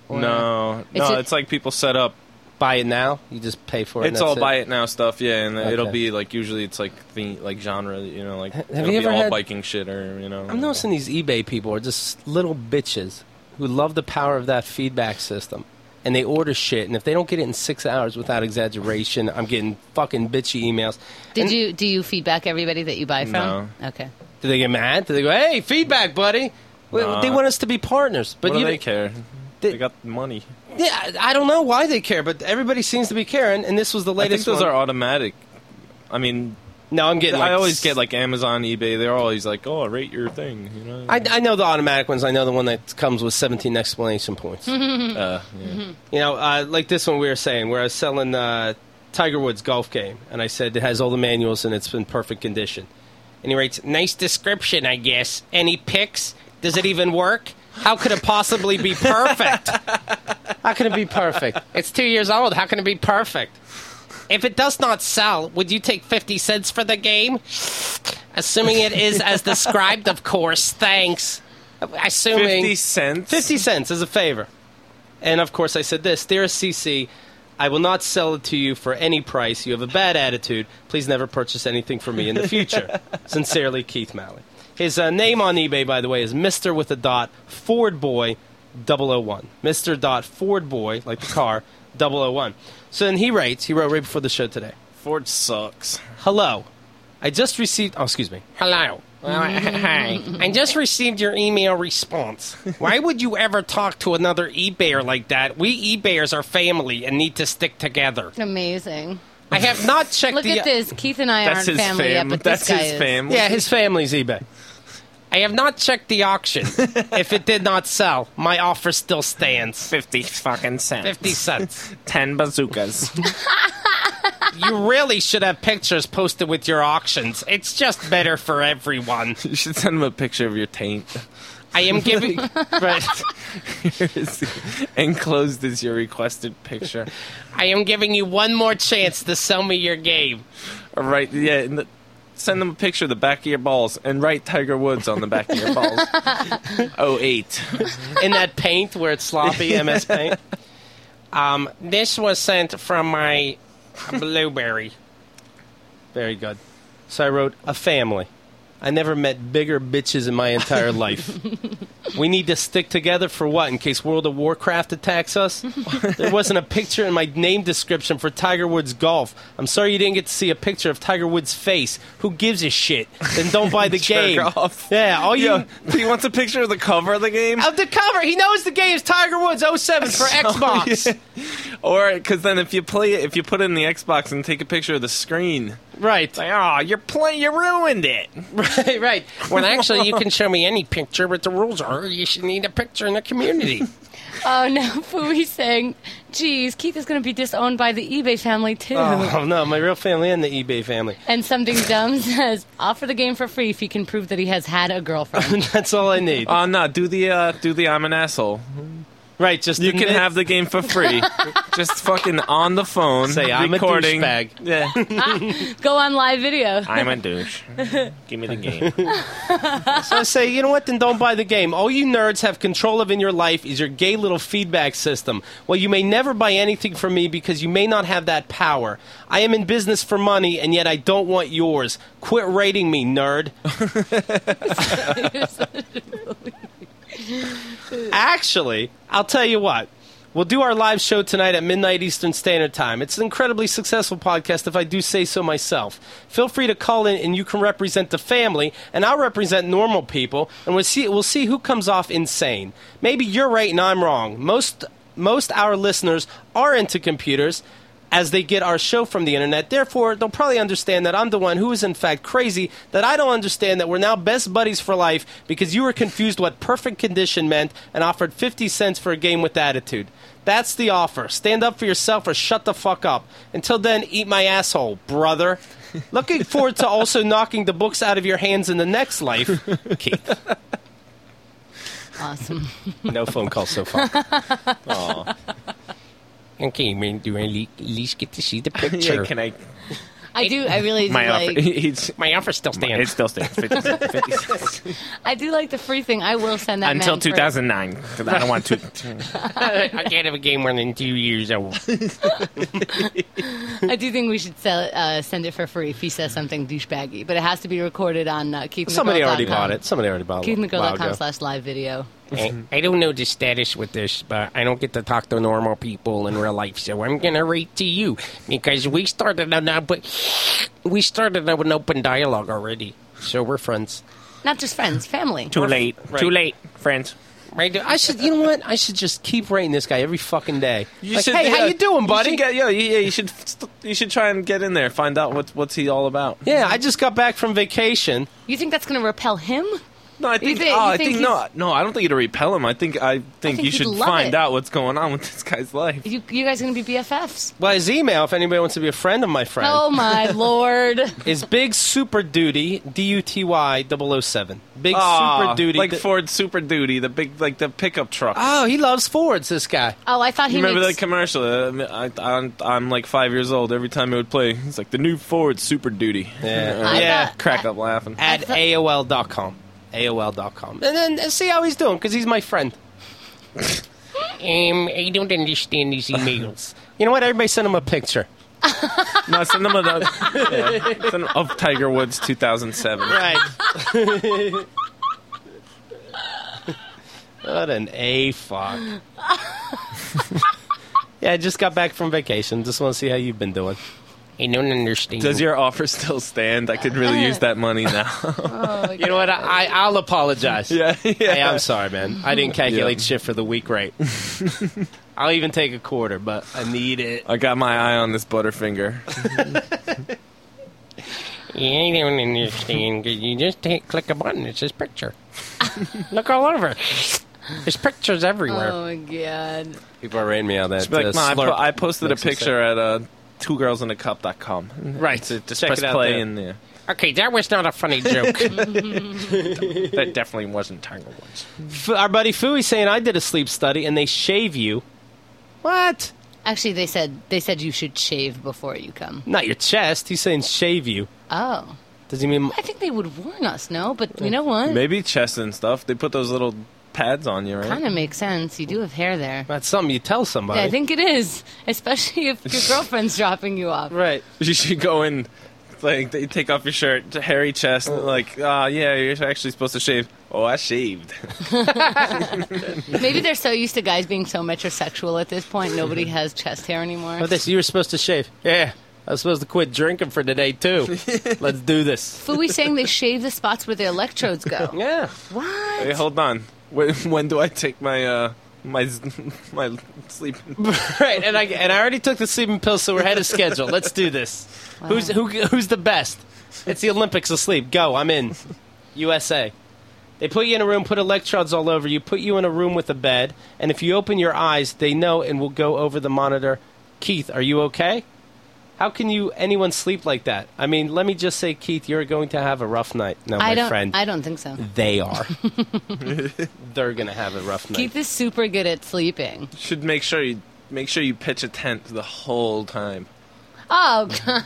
No, it's like people set up. Buy it now? You just pay for it? It's all buy it now stuff, yeah, and it'll be like usually it's like genre, like have you ever all had biking shit or I'm noticing these eBay people are just little bitches who love the power of that feedback system, and they order shit, and if they don't get it in 6 hours, without exaggeration, I'm getting fucking bitchy emails. Do you feedback everybody that you buy from? No. Okay. Do they get mad? Do they go, "Hey, feedback, buddy"? No. They want us to be partners, but what do they care? They got money. Yeah, I don't know why they care, but everybody seems to be caring, and this was the latest. I think those one. are automatic. I mean, no, I'm getting. I always get like Amazon, eBay. They're always like, "Oh, rate your thing." I know the automatic ones. I know the one that comes with 17 exclamation points. Yeah. Like this one we were saying, where I was selling Tiger Woods golf game, and I said it has all the manuals and it's in perfect condition. And he writes, "Nice description, I guess. Any pics? Does it even work? How could it possibly be perfect? How can it be perfect? It's 2 years old. How can it be perfect? If it does not sell, would you take 50 cents for the game? Assuming it is as described, of course. Thanks. Assuming 50 cents? 50 cents as a favor." And, of course, I said this. "Dear CC, I will not sell it to you for any price. You have a bad attitude. Please never purchase anything from me in the future. Sincerely, Keith Malley." His name on eBay, by the way, is Mr. with a dot, Ford Boy 001. Mr. Ford Boy, like the car, 001. So then he wrote right before the show today. Ford sucks. "Hello. I just received..." Oh, excuse me. "Hello. Hi. I just received your email response. Why would you ever talk to another eBayer like that? We eBayers are family and need to stick together. Amazing. I have not checked Look at this. Keith and I aren't family yet, but That's this guy his is. family. Yeah, his family's eBay. "I have not checked the auction. If it did not sell, my offer still stands. 50 fucking cents. 50 cents. 10 bazookas. You really should have pictures posted with your auctions. It's just better for everyone. You should send him a picture of your taint. I am giving..." Right. Enclosed is your requested picture. "I am giving you one more chance to sell me your game." All right, yeah. Send them a picture of the back of your balls and write Tiger Woods on the back of your balls. 08. In that paint where it's sloppy, MS Paint. "This was sent from my Blueberry." Very good. So I wrote, "A family. I never met bigger bitches in my entire life. We need to stick together for what? In case World of Warcraft attacks us? There wasn't a picture in my name description for Tiger Woods Golf. I'm sorry you didn't get to see a picture of Tiger Woods' face. Who gives a shit? Then don't buy the game." Jerk off. Yeah, all you... Yo, he wants a picture of the cover of the game? Of the cover! He knows the game's Tiger Woods 07 for Xbox. Yeah. Or, because then if you put it in the Xbox and take a picture of the screen... Right. It's like, you ruined it. Right. Well, actually, you can show me any picture, but the rules are you should need a picture in the community. Oh, no. Fooey's saying, geez, Keith is going to be disowned by the eBay family, too. Oh, no. My real family and the eBay family. And Something Dumb says, offer the game for free if he can prove that he has had a girlfriend. That's all I need. Oh, no. Do the I'm an asshole. Right, just you can have the game for free. Just fucking on the phone, say I'm recording. a douchebag. Yeah. Go on live video. I'm a douche. Give me the game. So I say, you know what? Then don't buy the game. All you nerds have control of in your life is your gay little feedback system. Well, you may never buy anything from me because you may not have that power. I am in business for money, and yet I don't want yours. Quit rating me, nerd. Actually, I'll tell you what. We'll do our live show tonight at midnight Eastern Standard Time. It's an incredibly successful podcast, if I do say so myself. Feel free to call in, and you can represent the family, and I'll represent normal people, and we'll see who comes off insane. Maybe you're right and I'm wrong. Most our listeners are into computers, as they get our show from the internet. Therefore, they'll probably understand that I'm the one who is in fact crazy, that I don't understand that we're now best buddies for life because you were confused what perfect condition meant and offered 50 cents for a game with attitude. That's the offer. Stand up for yourself or shut the fuck up. Until then, eat my asshole, brother. Looking forward to also knocking the books out of your hands in the next life, Keith. Awesome. No phone calls so far. Aw. Okay, man, do I at least get to see the picture? Yeah, can I? I do. I really do My offer. like. My offer still stands. It still stands. 50 cents. I do like the free thing. I will send that Until man for- 2009, because I don't want to. I can't have a game more than 2 years old. I do think we should send it for free if he says something douchebaggy, but it has to be recorded on KeithMcGill.com. Somebody already bought it. KeithMcGill.com/live video. I don't know the status with this, but I don't get to talk to normal people in real life, so I'm gonna rate to you because we started an open dialogue already, so we're friends. Not just friends, family. Too late. Right. Too late, friends. Right? You know what? I should just keep rating this guy every fucking day. Like, should, hey, how you doing, buddy? You should try and get in there, find out what's he all about. Yeah, I just got back from vacation. You think that's going to repel him? No, I think. think- I you think think not. No, I don't think it'll repel him. I think think you he'd should love find it. out what's going on with this guy's life. You guys are going to be BFFs? Well, his email, if anybody wants to be a friend of my friend, Oh, my Lord. is Big Super Duty DUTY 007. Big Aw, Super Duty. like Ford Super Duty, the big the pickup truck. Oh, he loves Fords. This guy. Oh, I thought he You remember makes... that commercial? I'm like 5 years old. Every time it would play, it's like the new Ford Super Duty. Yeah. I Yeah. thought- Crack up laughing. At AOL.com. AOL.com. And then see how he's doing, because he's my friend. I don't understand these emails. You know what? Everybody send him a picture. No, send them send them of Tiger Woods 2007. Right. What an A-fuck. Yeah, I just got back from vacation. Just want to see how you've been doing. I don't understand. Does your offer still stand? I could really use that money now. Oh, You know what? I'll apologize. yeah. Hey, I'm sorry, man. I didn't calculate Yeah. shit for the week rate. I'll even take a quarter, but I need it. I got my eye on this Butterfinger. I don't understand, because you just click a button. It's his picture. Look all over. There's pictures everywhere. Oh, my God. People are rating me on that. Like, Ma, slurp. I posted a Makes me picture at twogirlsinthecup.com. Right. So just Check press it out play there. and yeah. Okay, that was not a funny joke. That definitely wasn't Tiger Woods. Our buddy Fooey's saying I did a sleep study and they shave you. What? Actually, they said you should shave before you come. Not your chest. He's saying shave you. Oh. Does he mean... I think they would warn us, no? But you know what? Maybe chest and stuff. They put those little pads on you, right? Kind of makes sense. You do have hair there. That's something you tell somebody. Yeah, I think it is, especially if your girlfriend's dropping you off. Right. You should go in, like, they take off your shirt, hairy chest, and like, yeah, you're actually supposed to shave. Oh, I shaved. Maybe they're so used to guys being so metrosexual at this point, nobody has chest hair anymore. Oh, this, you were supposed to shave. Yeah. I was supposed to quit drinking for today, too. Let's do this. Fooey's saying they shave the spots where the electrodes go. Yeah. What? Hey, hold on. When do I take my my sleep? Right, and I already took the sleeping pills, so we're ahead of schedule. Let's do this. Wow. Who's the best? It's the Olympics of sleep. Go, I'm in. USA. They put you in a room, put electrodes all over you, put you in a room with a bed, and if you open your eyes, they know and will go over the monitor. Keith, are you okay? How can anyone sleep like that? I mean, let me just say, Keith, you're going to have a rough night. No, my friend. I don't think so. They are. They're going to have a rough night. Keith is super good at sleeping. Should make sure you pitch a tent the whole time. Oh,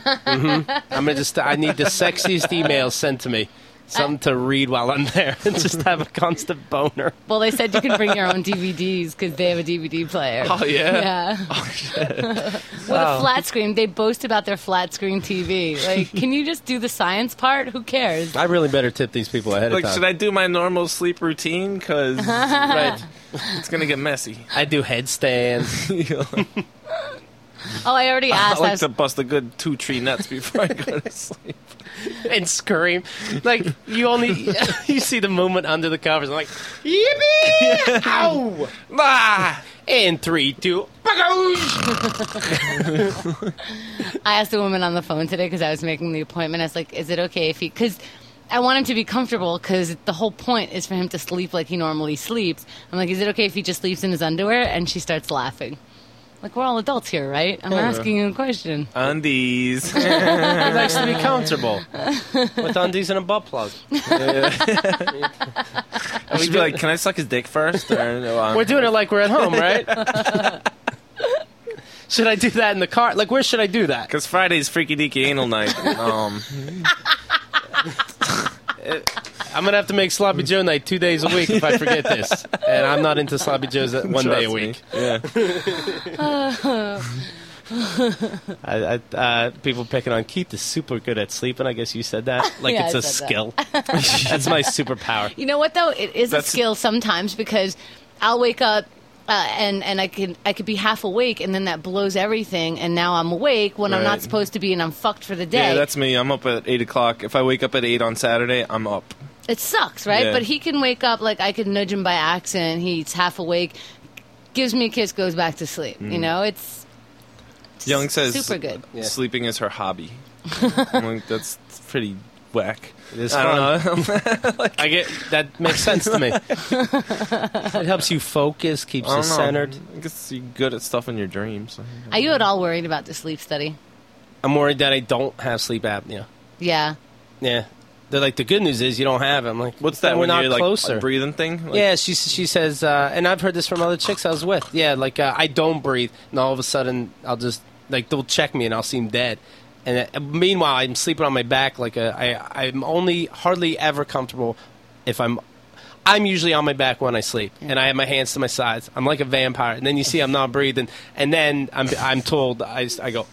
I need the sexiest emails sent to me. Something to read while I'm there and just have a constant boner. well, they said you can bring your own DVDs because they have a DVD player. Oh yeah. Yeah. Oh shit. With a flat screen. They boast about their flat screen TV. Like, can you just do the science part? Who cares? I really better tip these people ahead Like, of time. should I do my normal sleep routine? Cause Right. it's gonna get messy. I do headstands. Oh, I already asked. I like to bust a good 2 tree nuts before I go to sleep. And scream. Like, you see the movement under the covers. I'm like, yippee! Ow! Ah! And 3, 2, I asked a woman on the phone today because I was making the appointment. I was like, is it okay if he... Because I want him to be comfortable because the whole point is for him to sleep like he normally sleeps. I'm like, is it okay if he just sleeps in his underwear? And she starts laughing. Like, we're all adults here, right? I'm asking you a question. Undies. He likes to be comfortable with undies and a butt plug. I should be like, can I suck his dick first? Or, We're doing it like we're at home, right? Should I do that in the car? Like, where should I do that? Because Friday's Freaky Deaky Anal Night. I'm going to have to make Sloppy Joe night 2 days a week if I forget this. And I'm not into Sloppy Joe's one day a week. Yeah. People picking on Keith is super good at sleeping. I guess you said that. Like Yeah, it's I a said skill. That's my superpower. You know what, though? It is a skill sometimes because I'll wake up and I could be half awake, and then that blows everything, and now I'm awake when I'm not supposed to be, and I'm fucked for the day. Yeah, that's me. I'm up at 8 o'clock. If I wake up at 8 on Saturday, I'm up. It sucks, right? Yeah. But he can wake up, like I could nudge him by accident. He's half awake, gives me a kiss, goes back to sleep. You know, it's Young says super good. sleeping is her hobby. I'm like, that's pretty whack. It is I fun. don't know. I get that makes sense to me. It helps you focus, keeps I you don't know. centered. I guess you're good at stuff in your dreams. Are you at all worried about the sleep study? I'm worried that I don't have sleep apnea. Yeah. Yeah. They're like, the good news is you don't have it. I'm like, What's that? We're When not you're, like, closer. a breathing thing? Like, Yeah, she says, and I've heard this from other chicks I was with. Yeah, like I don't breathe, and all of a sudden I'll just like they'll check me and I'll seem dead. And meanwhile, I'm sleeping on my back like I'm only hardly ever comfortable if I'm usually on my back when I sleep, and I have my hands to my sides. I'm like a vampire, and then you see I'm not breathing, and then I'm told I go.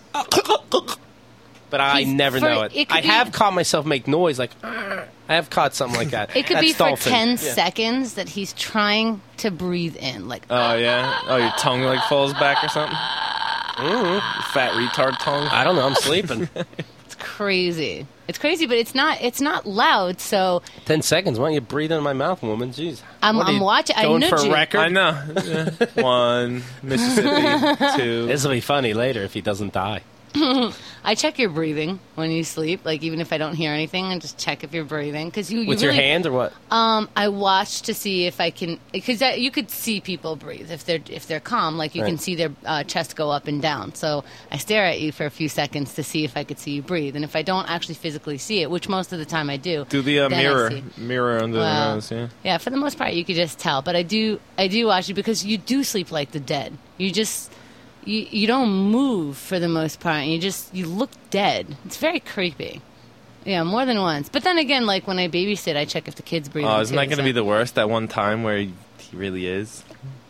But I never know it. I have caught myself make noise like. I have caught something like that. It could That's be for dolphin. 10 seconds that he's trying to breathe in. Like, Oh, yeah? Oh, your tongue, like, falls back or something? Your fat retard tongue? I don't know. I'm sleeping. it's crazy. It's crazy, but it's not loud, so 10 seconds. Why don't you breathe in my mouth, woman? Jeez. I'm What are you watching. I Going nudge for a you. record? I know. Yeah. 1, Mississippi, 2. This will be funny later if he doesn't die. I check your breathing when you sleep. Like, even if I don't hear anything, I just check if you're breathing. Because you With really, your hand or what? I watch to see if I can, because you could see people breathe if they're calm. Like you can see their chest go up and down. So I stare at you for a few seconds to see if I could see you breathe. And if I don't actually physically see it, which most of the time I do, Do the then I mirror. see. Mirror under the nose, yeah. Yeah, for the most part, you could just tell. But I do watch you because you do sleep like the dead. You just. You don't move for the most part. And you look dead. It's very creepy. Yeah, more than once. But then again, like when I babysit, I check if the kid's breathing. Oh, isn't that too, going to be the worst? That one time where he really is?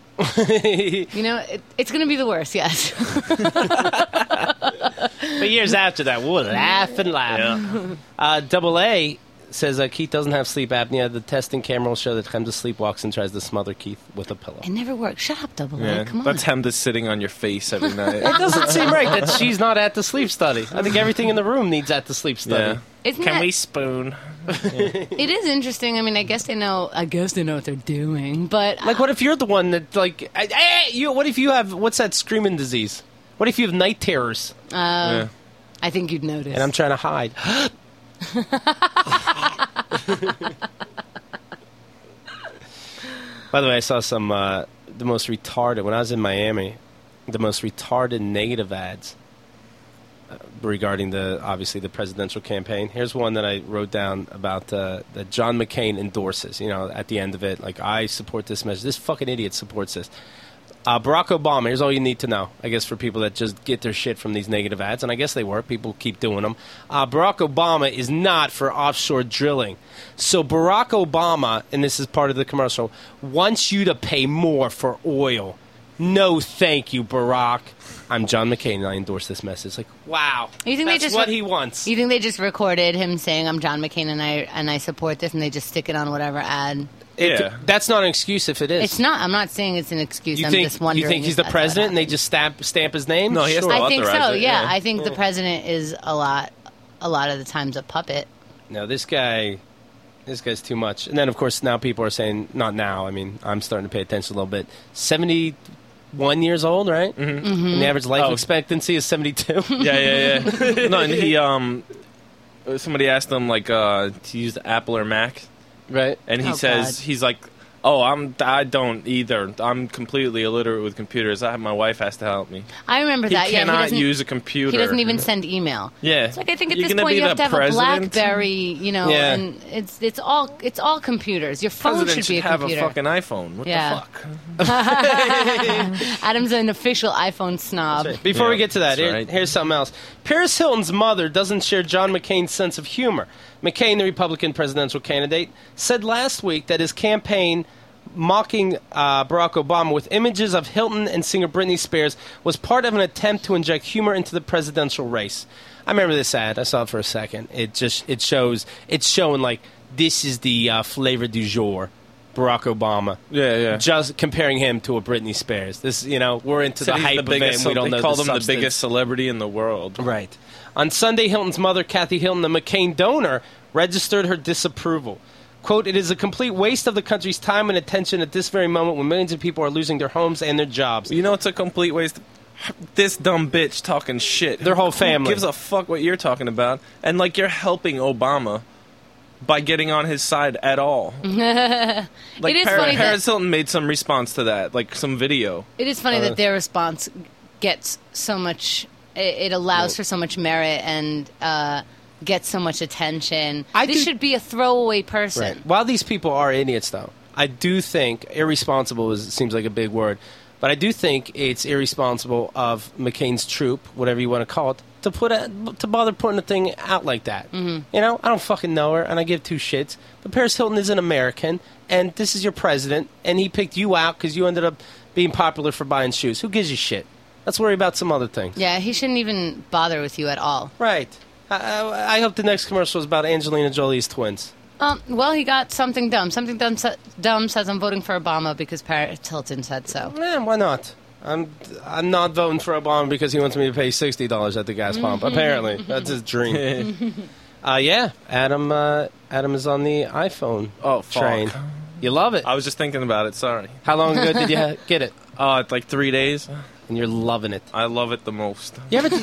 You know, it's going to be the worst. Yes. But years after that, we'll laugh and laugh. Double A says Keith doesn't have sleep apnea. The testing camera will show that Hemda sleepwalks and tries to smother Keith with a pillow. It never works. Shut up, Double A. Yeah. Come on. That's him just sitting on your face every night. It doesn't seem right that she's not at the sleep study. I think everything in the room needs at the sleep study. Yeah. Isn't Can that- we spoon? It is interesting. I mean, I guess they know what they're doing. But Like, what if you're the one that, like, what if you have, what's that screaming disease? What if you have night terrors Yeah. I think you'd notice. and I'm trying to hide? By the way, I saw some, the most retarded, when I was in Miami, the most retarded negative ads regarding obviously the presidential campaign. Here's one that I wrote down about that John McCain endorses, at the end of it, like, I support this message. This fucking idiot supports this. Barack Obama, here's all you need to know, I guess, for people that just get their shit from these negative ads, and I guess they work. People keep doing them. Barack Obama is not for offshore drilling. So Barack Obama, and this is part of the commercial, wants you to pay more for oil. No, thank you, Barack. I'm John McCain, and I endorse this message. Like, wow. You think they that's just what he wants. You think they just recorded him saying, "I'm John McCain and I support this," and they just stick it on whatever ad? Yeah. That's not an excuse if it is. It's not. I'm not saying it's an excuse. You I'm think, just wondering. you think he's if the that's what president and they happened. just stamp his name? No, he has to I think so. authorize it, Yeah, yeah. I think the president is a lot of the times a puppet. No, this guy's too much. And then, of course, now people are saying, not now, I mean, I'm starting to pay attention a little bit, 70 1 year old, right? Mm-hmm. And the average life expectancy is 72. Yeah. No, and he somebody asked him like to use Apple or Mac, Right. and he says God. he's like, "Oh, I don't either. I'm completely illiterate with computers. My wife has to help me. I remember He that. Yeah, cannot doesn't use a computer. He doesn't even send email. Yeah. It's like I think at You're this gonna point be you have the to have president? a BlackBerry, you know, Yeah. and it's all computers. Your phone President should be a have computer. a fucking iPhone. What Yeah. the fuck? Adam's an official iPhone snob. Before we Yeah, get to that, that's right. here's something else. Paris Hilton's mother doesn't share John McCain's sense of humor. McCain, the Republican presidential candidate, said last week that his campaign mocking Barack Obama with images of Hilton and singer Britney Spears was part of an attempt to inject humor into the presidential race. I remember this ad. I saw it for a second. It's showing like this is the flavor du jour. Barack Obama. Yeah. Just comparing him to a Britney Spears. This, we're into Said the he's hype the biggest. of it. We don't they know called the him the substance. biggest celebrity in the world. Right. On Sunday, Hilton's mother, Kathy Hilton, the McCain donor, registered her disapproval. Quote, "It is a complete waste of the country's time and attention at this very moment when millions of people are losing their homes and their jobs." You know, it's a complete waste. This dumb bitch talking shit. Their whole family. Who gives a fuck what you're talking about? And like you're helping Obama by getting on his side at all. Like It is funny that- Paris Hilton made some response to that, like some video. It is funny that their response gets so much. It allows for so much merit and gets so much attention. This should be a throwaway person. Right. While these people are idiots, though, I do think irresponsible seems like a big word, but I do think it's irresponsible of McCain's troop, whatever you want to call it, to bother putting a thing out like that. Mm-hmm. I don't fucking know her, and I give two shits. But Paris Hilton is an American, and this is your president, and he picked you out because you ended up being popular for buying shoes. Who gives you shit? Let's worry about some other things. Yeah, he shouldn't even bother with you at all. Right. I hope the next commercial is about Angelina Jolie's twins. Well, he got something dumb. Something dumb says I'm voting for Obama because Paris Hilton said so. Why not? I'm not voting for Obama because he wants me to pay $60 at the gas pump. Apparently, that's his dream. Adam is on the iPhone train. Fuck. You love it. I was just thinking about it. Sorry. How long ago did you get it? It's like 3 days. And you're loving it. I love it the most. You ever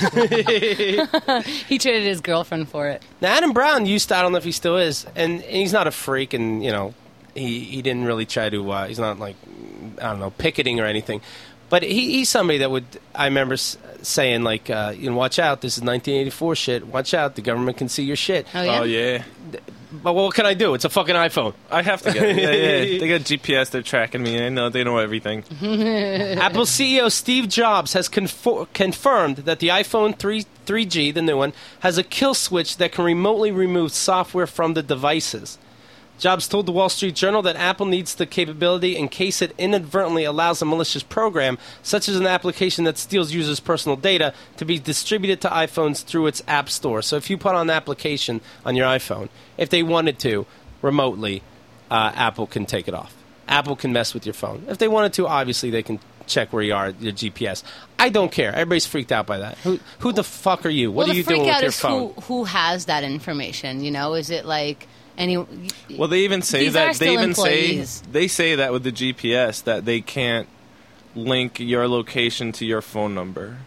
He traded his girlfriend for it. Now, Adam Brown used to, I don't know if he still is, and he's not a freak, and, he didn't really try to, he's not like, I don't know, picketing or anything. But he's somebody that would, I remember saying, like, watch out, this is 1984 shit. Watch out, the government can see your shit. Oh, yeah? Oh, yeah. But what can I do? It's a fucking iPhone. I have to get it. Yeah. They got GPS. They're tracking me. They know everything. Apple CEO Steve Jobs has confirmed that the iPhone 3G, the new one, has a kill switch that can remotely remove software from the devices. Jobs told the Wall Street Journal that Apple needs the capability in case it inadvertently allows a malicious program, such as an application that steals users' personal data, to be distributed to iPhones through its App Store. So if you put on an application on your iPhone, if they wanted to, remotely, Apple can take it off. Apple can mess with your phone. If they wanted to, obviously they can check where you are, your GPS. I don't care. Everybody's freaked out by that. Who the fuck are you? What are you doing with your phone? Who has that information? Is it like... Well, they even say These that are still employees. they say that with the GPS that they can't link your location to your phone number.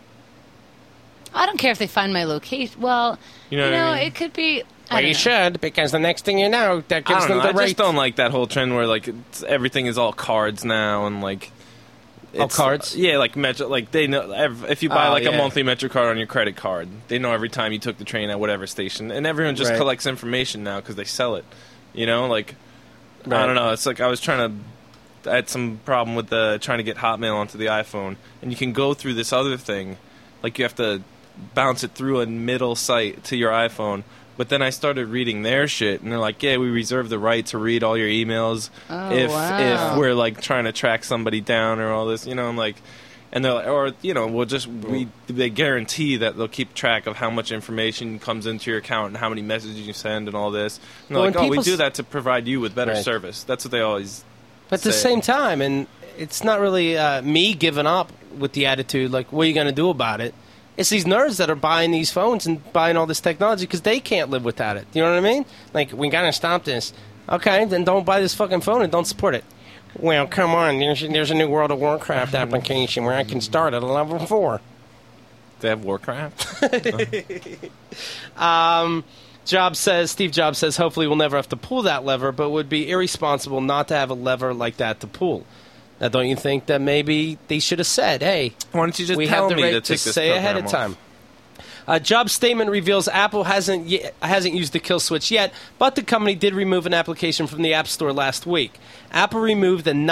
I don't care if they find my location. Well, You know what I mean? it could be... Well, you should, because the next thing you know, that gives I them don't know. the I right. just don't like that whole trend where like everything is all cards now and like. Cards? Yeah, like Metro. Like they know if you buy Oh, like a yeah. monthly Metro card on your credit card, they know every time you took the train at whatever station, and everyone just Right. collects information now because they sell it. Like I Right. don't know. It's like I was trying to. I had some problem with trying to get Hotmail onto the iPhone, and you can go through this other thing, like you have to bounce it through a middle site to your iPhone. But then I started reading their shit, and they're like, "Yeah, we reserve the right to read all your emails if we're like trying to track somebody down or all this." I'm like, and they're like, or they guarantee that they'll keep track of how much information comes into your account and how many messages you send and all this. And they're Well, like, when "Oh, we people do that to provide you with better Right. service." That's what they always. But at the say. same time, and it's not really me giving up with the attitude, like, what are you going to do about it? It's these nerds that are buying these phones and buying all this technology because they can't live without it. You know what I mean? Like, we got to stop this. Okay, then don't buy this fucking phone and don't support it. Well, come on. There's a new World of Warcraft application where I can start at a level 4. They have Warcraft. Steve Jobs says, hopefully we'll never have to pull that lever, but it would be irresponsible not to have a lever like that to pull. Now, don't you think that maybe they should have said, hey, Why don't you just we tell have the me right to to take this say ahead of program time? Jobs' statement reveals Apple hasn't used the kill switch yet, but the company did remove an application from the App Store last week. Apple removed the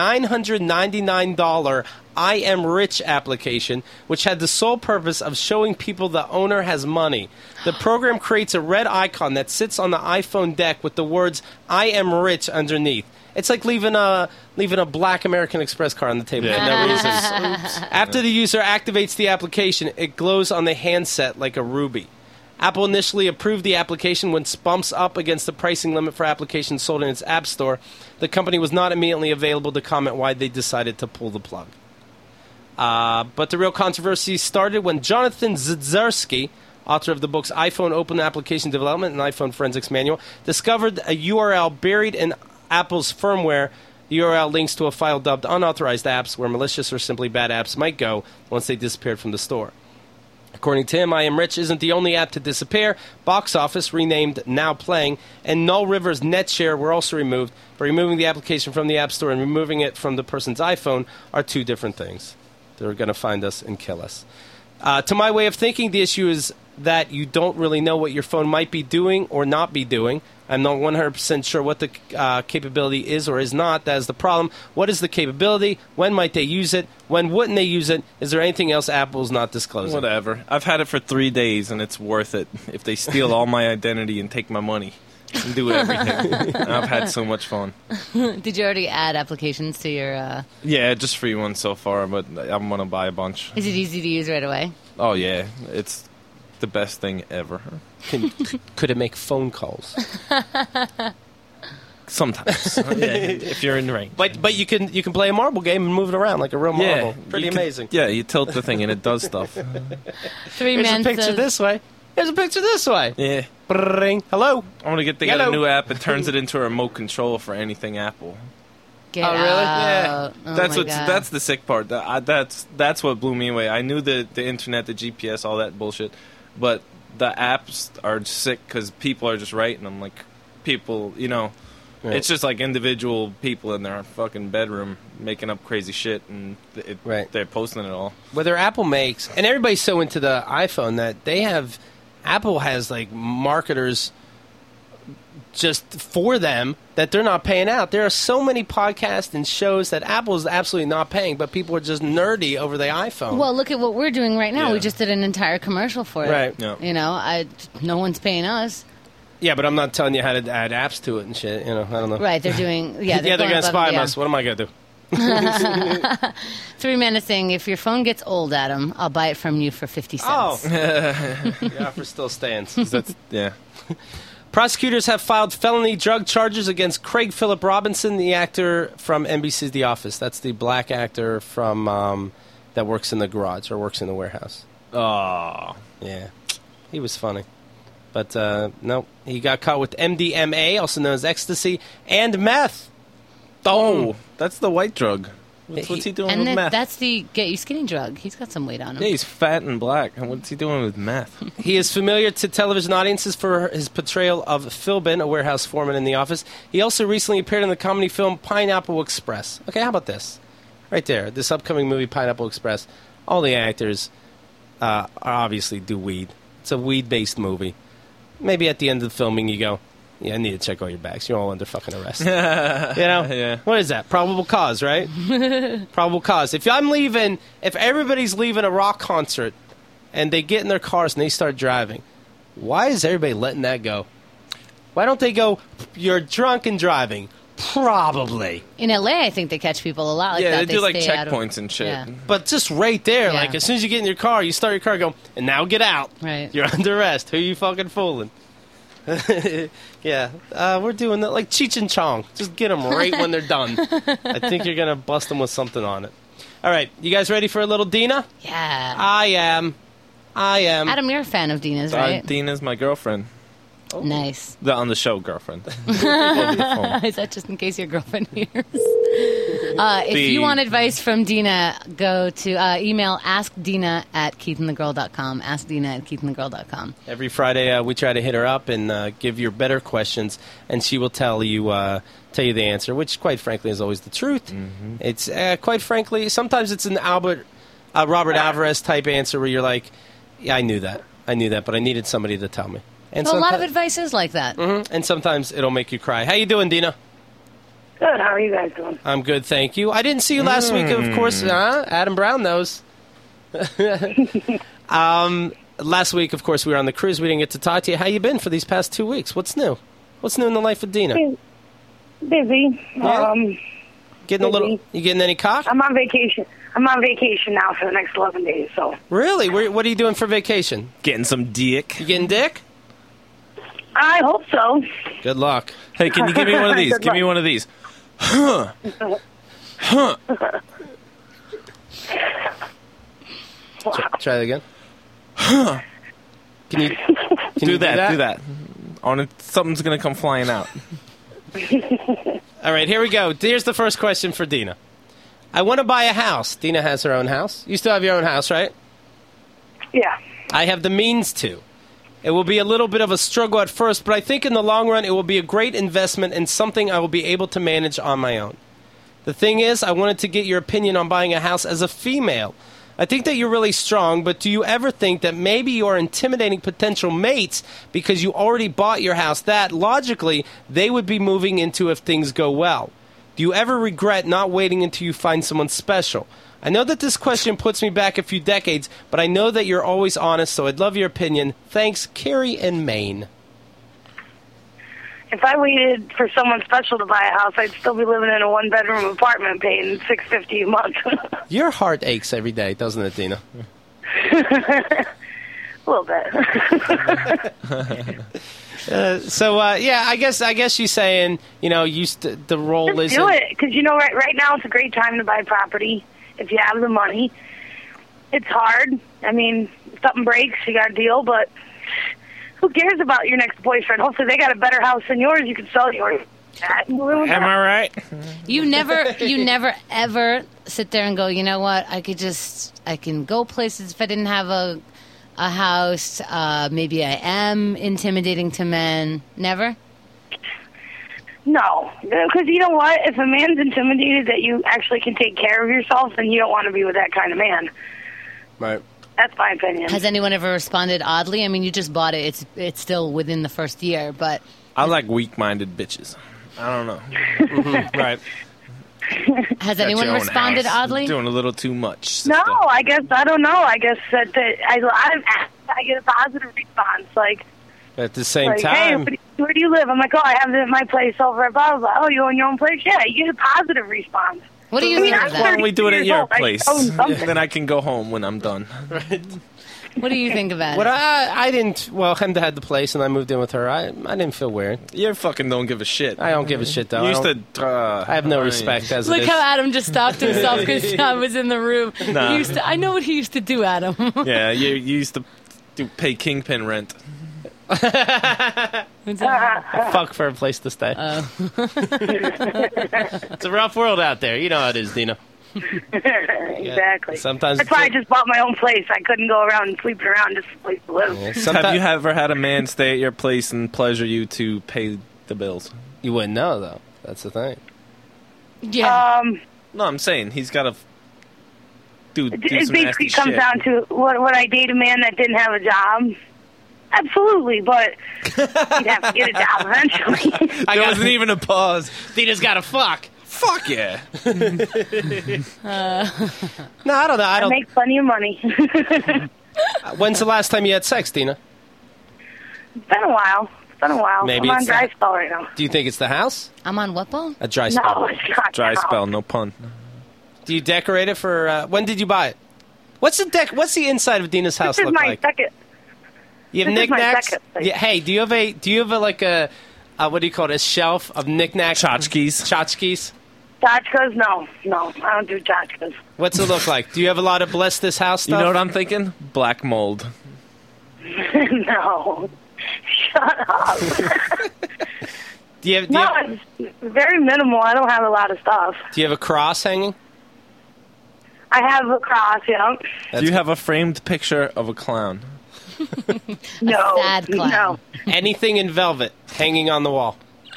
$999 I Am Rich application, which had the sole purpose of showing people the owner has money. The program creates a red icon that sits on the iPhone deck with the words I Am Rich underneath. It's like leaving a black American Express card on the table for no reason. After the user activates the application, it glows on the handset like a ruby. Apple initially approved the application when it bumps up against the pricing limit for applications sold in its App Store. The company was not immediately available to comment why they decided to pull the plug. But the real controversy started when Jonathan Zdzarski, author of the books iPhone Open Application Development and iPhone Forensics Manual, discovered a URL buried in Apple's firmware. The URL links to a file dubbed unauthorized apps, where malicious or simply bad apps might go once they disappeared from the store. According to him, I Am Rich isn't the only app to disappear. Box Office, renamed Now Playing, and Null River's NetShare were also removed. But removing the application from the App Store and removing it from the person's iPhone are two different things. They're going to find us and kill us. To my way of thinking, the issue is that you don't really know what your phone might be doing or not be doing. I'm not 100% sure what the capability is or is not. That is the problem. What is the capability? When might they use it? When wouldn't they use it? Is there anything else Apple's not disclosing? Whatever. I've had it for 3 days, and it's worth it if they steal all my identity and take my money and do everything. I've had so much fun. Did you already add applications to your... Yeah, just free ones so far, but I'm going to buy a bunch. Is it easy to use right away? Oh, yeah. It's the best thing ever. Could it make phone calls? Sometimes. If you're in the rain. But you can play a marble game and move it around like a real marble. Pretty amazing. You tilt the thing and it does stuff. Here's a picture this way. Here's a picture this way. Yeah. Brrring. Hello. I'm going to get together a new app. It turns it into a remote control for anything Apple. Get really? out. Yeah. Oh That's the sick part. That's what blew me away. I knew the internet, the GPS, all that bullshit, but the apps are sick because people are just writing them. Like, people, Right. It's just like individual people in their fucking bedroom making up crazy shit, and they're posting it all. Whether Apple makes, and everybody's so into the iPhone that Apple has like marketers just for them that they're not paying out. There are so many podcasts and shows that Apple is absolutely not paying, but people are just nerdy over the iPhone. Well, look at what we're doing right now. Yeah. We just did an entire commercial for it. Right. Yeah. No one's paying us. Yeah, but I'm not telling you how to add apps to it and shit. I don't know. Right, they're doing... Yeah, they're going to spy on yeah. us. What am I going to do? Three Men is saying, if your phone gets old, Adam, I'll buy it from you for 50 cents. Oh. The offer still stands. Yeah. Prosecutors have filed felony drug charges against Craig Philip Robinson, the actor from NBC's The Office. That's the black actor from that works in the garage or works in the warehouse. Oh. Yeah. He was funny. But, no, he got caught with MDMA, also known as ecstasy, and meth. Oh, that's the white drug. What's he doing with meth? That's the get you skinny drug. He's got some weight on him. Yeah, he's fat and black. What's he doing with meth? He is familiar to television audiences for his portrayal of Philbin, a warehouse foreman in The Office. He also recently appeared in the comedy film Pineapple Express. Okay, how about this? Right there, this upcoming movie, Pineapple Express. All the actors obviously do weed. It's a weed-based movie. Maybe at the end of the filming you go, yeah, I need to check all your bags. You're all under fucking arrest. Yeah. What is that? Probable cause, right? Probable cause. If everybody's leaving a rock concert and they get in their cars and they start driving, why is everybody letting that go? Why don't they go, you're drunk and driving? Probably. In LA, I think they catch people a lot like that. They do like stay out of- checkpoints and shit. Yeah. But just right there, Yeah. like as soon as you get in your car, you start your car, go, and now get out. Right. You're under arrest. Who are you fucking fooling? Yeah, we're doing that like Cheech and Chong. Just get them right when they're done. I think you're going to bust them with something on it. All right, you guys ready for a little Dina? Yeah. I am. Adam, you're a fan of Dina's, right? Dina's my girlfriend. Nice. On the show, girlfriend. Over the phone. Is that just in case your girlfriend hears? If you want advice from Dina, go to email askdina@keithandthegirl.com. Askdina@keithandthegirl.com. Every Friday, we try to hit her up and give your better questions, and she will tell you the answer, which, quite frankly, is always the truth. Mm-hmm. It's quite frankly, sometimes it's an Robert Alvarez type answer where you're like, yeah, I knew that, but I needed somebody to tell me. And Well, a lot of advice is like that. Mm-hmm. And sometimes it'll make you cry. How you doing, Dina? Good. How are you guys doing? I'm good, thank you. I didn't see you last week, of course. Adam Brown knows. Last week, of course, we were on the cruise. We didn't get to talk to you. How you been for these past 2 weeks? What's new? What's new in the life of Dina? Busy. Yeah? Getting a little. busy. You getting any cock? I'm on vacation. I'm on vacation now for the next 11 days. So Really? What are you doing for vacation? Getting some dick. You getting dick? I hope so. Good luck. Hey, can you give me one of these? Good Give me luck. one of these. Try that again. Can you Do that. Something's gonna come flying out. All right, here we go. Here's the first question for Dina. I want to buy a house. Dina has her own house. You still have your own house, right? Yeah. I have the means to. It will be a little bit of a struggle at first, but I think in the long run it will be a great investment and something I will be able to manage on my own. The thing is, I wanted to get your opinion on buying a house as a female. I think that you're really strong, but do you ever think that maybe you are intimidating potential mates because you already bought your house that, logically, they would be moving into if things go well? Do you ever regret not waiting until you find someone special? I know that this question puts me back a few decades, but I know that you're always honest, so I'd love your opinion. Thanks, Carrie in Maine. If I waited for someone special to buy a house, I'd still be living in a one-bedroom apartment paying $650 a month. Your heart aches every day, doesn't it, Dina? A little bit. Yeah, I guess she's saying, the role Just is do it, because right now it's a great time to buy property if you have the money. It's hard. I mean, if something breaks, you got a deal, but who cares about your next boyfriend? Hopefully they got a better house than yours. You can sell yours. Am I right? You never ever sit there and go, you know what? I can go places if I didn't have a house. Maybe I am intimidating to men. Never? No, because you know what? If a man's intimidated that you actually can take care of yourself, then you don't want to be with that kind of man. Right. That's my opinion. Has anyone ever responded oddly? I mean, you just bought it. It's still within the first year, but I like weak-minded bitches. I don't know. Right. has Got anyone your own responded house. oddly? Doing a little too much. Sister. No, I don't know. I guess that I get a positive response, like At the same hey, time, where do you live? I'm like, oh, I have my place over at blah, blah, blah. Oh, you own your own place? Yeah, you get a positive response. What do you I mean, think I'm of that? Why don't we do it at 32 your years old. I place? own something. Then I can go home when I'm done. What do you think about what it? I didn't. Well, Hemda had the place, and I moved in with her. I didn't feel weird. You fucking don't give a shit. I don't give a shit though. You used to. I have no respect as it Look is. how Adam just stopped himself because Tom was in the room. Nah. I know what he used to do, Adam. Yeah, you used to pay kingpin rent. Fuck for a place to stay. It's a rough world out there. You know how it is, Dina. Exactly. Sometimes That's why I just bought my own place. I couldn't go around and sleep around, just a place to live. Have you ever had a man stay at your place and pleasure you to pay the bills? You wouldn't know though. That's the thing. Yeah. No, I'm saying he's got to do It some basically nasty comes shit. down to would I date a man that didn't have a job? Absolutely, but you'd have to get a job eventually. There wasn't even a pause. Dina's got to fuck. Fuck yeah. No, I don't know. I I don't. make plenty of money. When's the last time you had sex, Dina? It's been a while. Maybe I'm on it's dry that. spell right now. Do you think it's the house? I'm on what ball? A dry spell. No, it's not. Dry now. spell, no pun. Do you decorate it for? When did you buy it? What's the inside of Dina's house This is look my like? second. You have this is my knickknacks. second place. Yeah, hey, do you have a like a what do you call it? A shelf of knickknacks, Tchotchkes. tchotchkes. Tchotchkes? No, I don't do tchotchkes. What's it look like? Do you have a lot of bless this house stuff? You know what I'm thinking? Black mold. No. Shut up. Do you have, No, it's very minimal. I don't have a lot of stuff. do you have a cross hanging? I have a cross, Do you have a framed picture of a clown? No. sad clown. No. Anything in velvet hanging on the wall?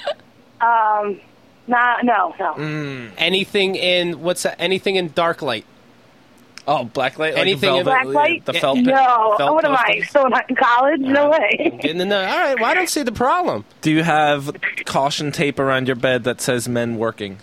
No. Anything in anything in dark light? Oh, black light? Like Anything in- velvet, Black light? The felt No. felt What am I, posters? still in college? No way. Getting to know. All right, well, I don't see the problem. Do you have caution tape around your bed that says men working?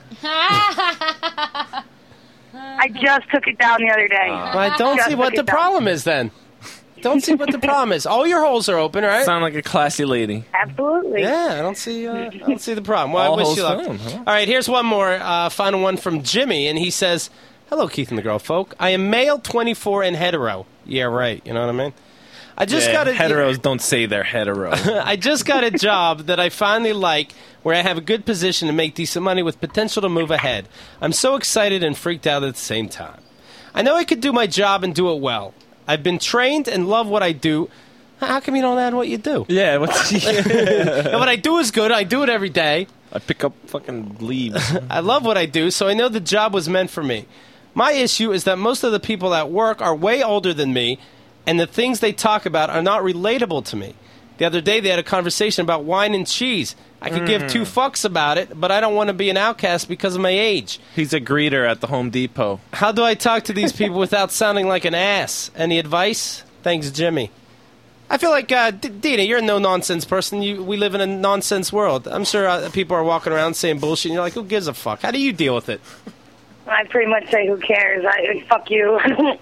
I just took it down the other day. Well, I don't Just see what took the it down. problem is then. Don't see what the problem is. All your holes are open, right? Sound like a classy lady. Absolutely. Yeah, I don't see the problem. Well, All I wish holes you luck. found, huh? All right, here's one more, final one from Jimmy, and he says, "Hello, Keith and the Girl Folk. I am male, 24, and hetero." Yeah, right. You know what I mean? I just got a heteros don't say they're hetero. I just got a job that I finally like, where I have a good position to make decent money with potential to move ahead. I'm so excited and freaked out at the same time. I know I could do my job and do it well. I've been trained and love what I do. How come you don't add what you do? Yeah, what's And what I do is good. I do it every day. I pick up fucking leaves. I love what I do, so I know the job was meant for me. My issue is that most of the people at work are way older than me, and the things they talk about are not relatable to me. The other day they had a conversation about wine and cheese. I could give two fucks about it, but I don't want to be an outcast because of my age. He's a greeter at the Home Depot. How do I talk to these people without sounding like an ass? Any advice? Thanks, Jimmy. I feel like, Dina, you're a no-nonsense person. We live in a nonsense world. I'm sure people are walking around saying bullshit, and you're like, who gives a fuck? How do you deal with it? I pretty much say, who cares? Fuck you.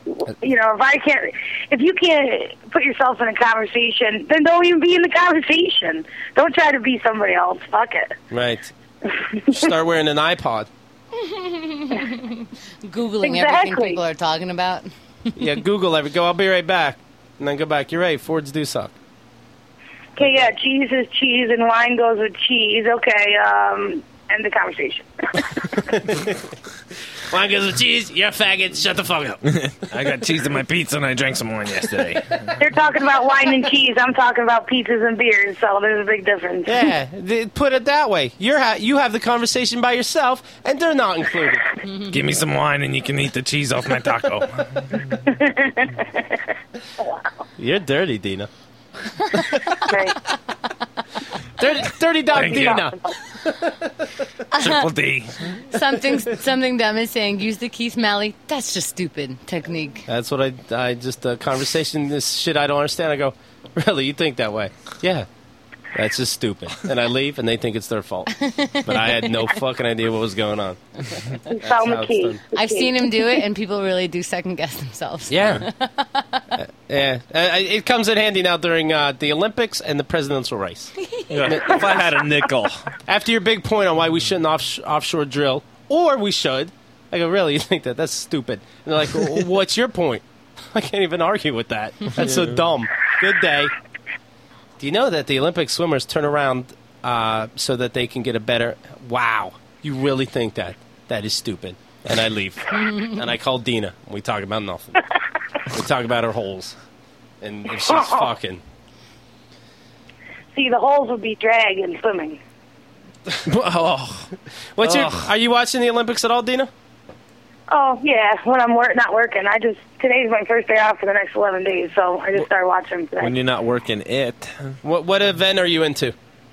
If you can't put yourself in a conversation, then don't even be in the conversation. Don't try to be somebody else. Fuck it. Right. Start wearing an iPod. Googling everything Exactly. people are talking about. Yeah, Google every. Go, I'll be right back. And then go back. You're right. Fords do suck. Okay, yeah, cheese is cheese and wine goes with cheese. Okay, end the conversation. Wine goes with cheese. You're a faggot. Shut the fuck up. I got cheese in my pizza and I drank some wine yesterday. They're talking about wine and cheese. I'm talking about pizzas and beers, so there's a big difference. Yeah, put it that way. You have the conversation by yourself, and they're not included. Give me some wine and you can eat the cheese off my taco. You're dirty, Dina. Right. Dirty dog Thank you. Dina. Triple D. Something dumb is saying, use the Keith Malley. That's just stupid technique. That's what I just conversation. This shit I don't understand. I go, really? You think that way? Yeah. That's just stupid. And I leave, and they think it's their fault. But I had no fucking idea what was going on. Found how the it's key. done. I've seen him do it, and people really do second guess themselves. Yeah. Yeah. It comes in handy now during the Olympics and the presidential race. If I had a nickel. After your big point on why we shouldn't offshore drill, or we should, I go, really? You think that? That's stupid. And they're like, well, what's your point? I can't even argue with that. That's so dumb. Good day. Do you know that the Olympic swimmers turn around so that they can get a better... Wow. You really think that? That is stupid. And I leave. And I call Dina. And we talk about nothing. We talk about her holes. And if she's fucking... See, the holes would be drag in swimming. Oh, What's your? Ugh. Are you watching the Olympics at all, Dina? Oh, yeah, when I'm not working. Today's my first day off for the next 11 days, so I just started watching today. when you're not working it. What event are you into?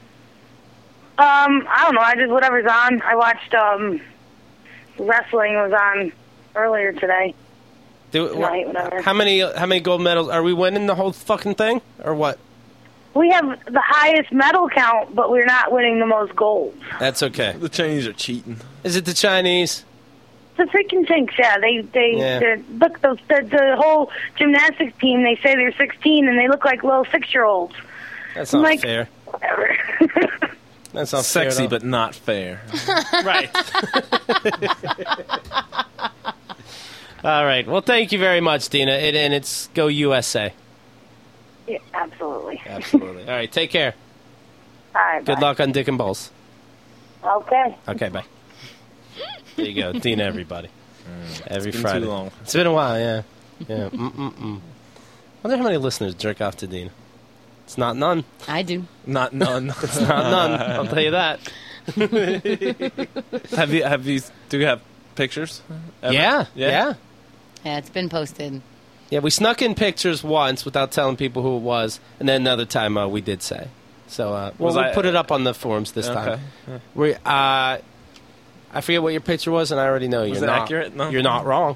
I don't know, whatever's on. I watched, wrestling was on earlier today. Tonight, whatever. How many gold medals? Are we winning the whole fucking thing, or what? We have the highest medal count, but we're not winning the most gold. That's okay. The Chinese are cheating. Is it the Chinese? The freaking Tinks, yeah. Look, the whole gymnastics team, they say they're 16 and they look like little 6-year-olds. That's I'm not like, fair. Whatever. That's not Sexy, fair at all. but not fair. Right. All right. Well, thank you very much, Dina. And it's Go USA. Yeah, absolutely. Absolutely. All right. Take care. All right, Good bye. luck on Dick and Balls. Okay. Okay. Bye. There you go, Dina. Everybody. Every been Friday. too long. It's been a while. Yeah. Yeah. Wonder how many listeners jerk off to Dina. It's not none. I do. Not none. It's not none. I'll tell you that. Do you have pictures? Ever? Yeah. Yeah, it's been posted. Yeah, we snuck in pictures once without telling people who it was, and then another time we did say. So we'll put it up on the forums this time. Okay. I forget what your picture was, and I already know Was you're it not accurate? No? You're not wrong.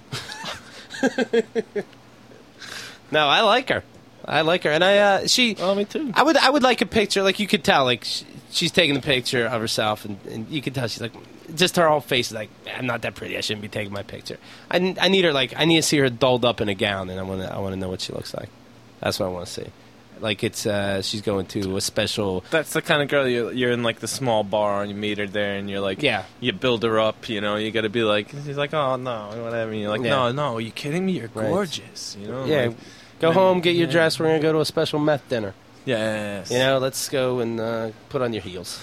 No, I like her. And Oh, me too. I would like a picture. Like you could tell, like she's taking the picture of herself, and you could tell she's like, just her whole face is like, I'm not that pretty. I shouldn't be taking my picture. I need her I need to see her dolled up in a gown, and I want to know what she looks like. That's what I want to see. Like it's she's going to a special. That's the kind of girl you're in like the small bar and you meet her there and you're like, Yeah. you build her up, you got to be like, she's like, oh no, whatever. And you're like, no, are you kidding me? You're Right. gorgeous, Yeah, Like, go home, get your dress. We're gonna go to a special meth dinner. yes. Let's go and put on your heels.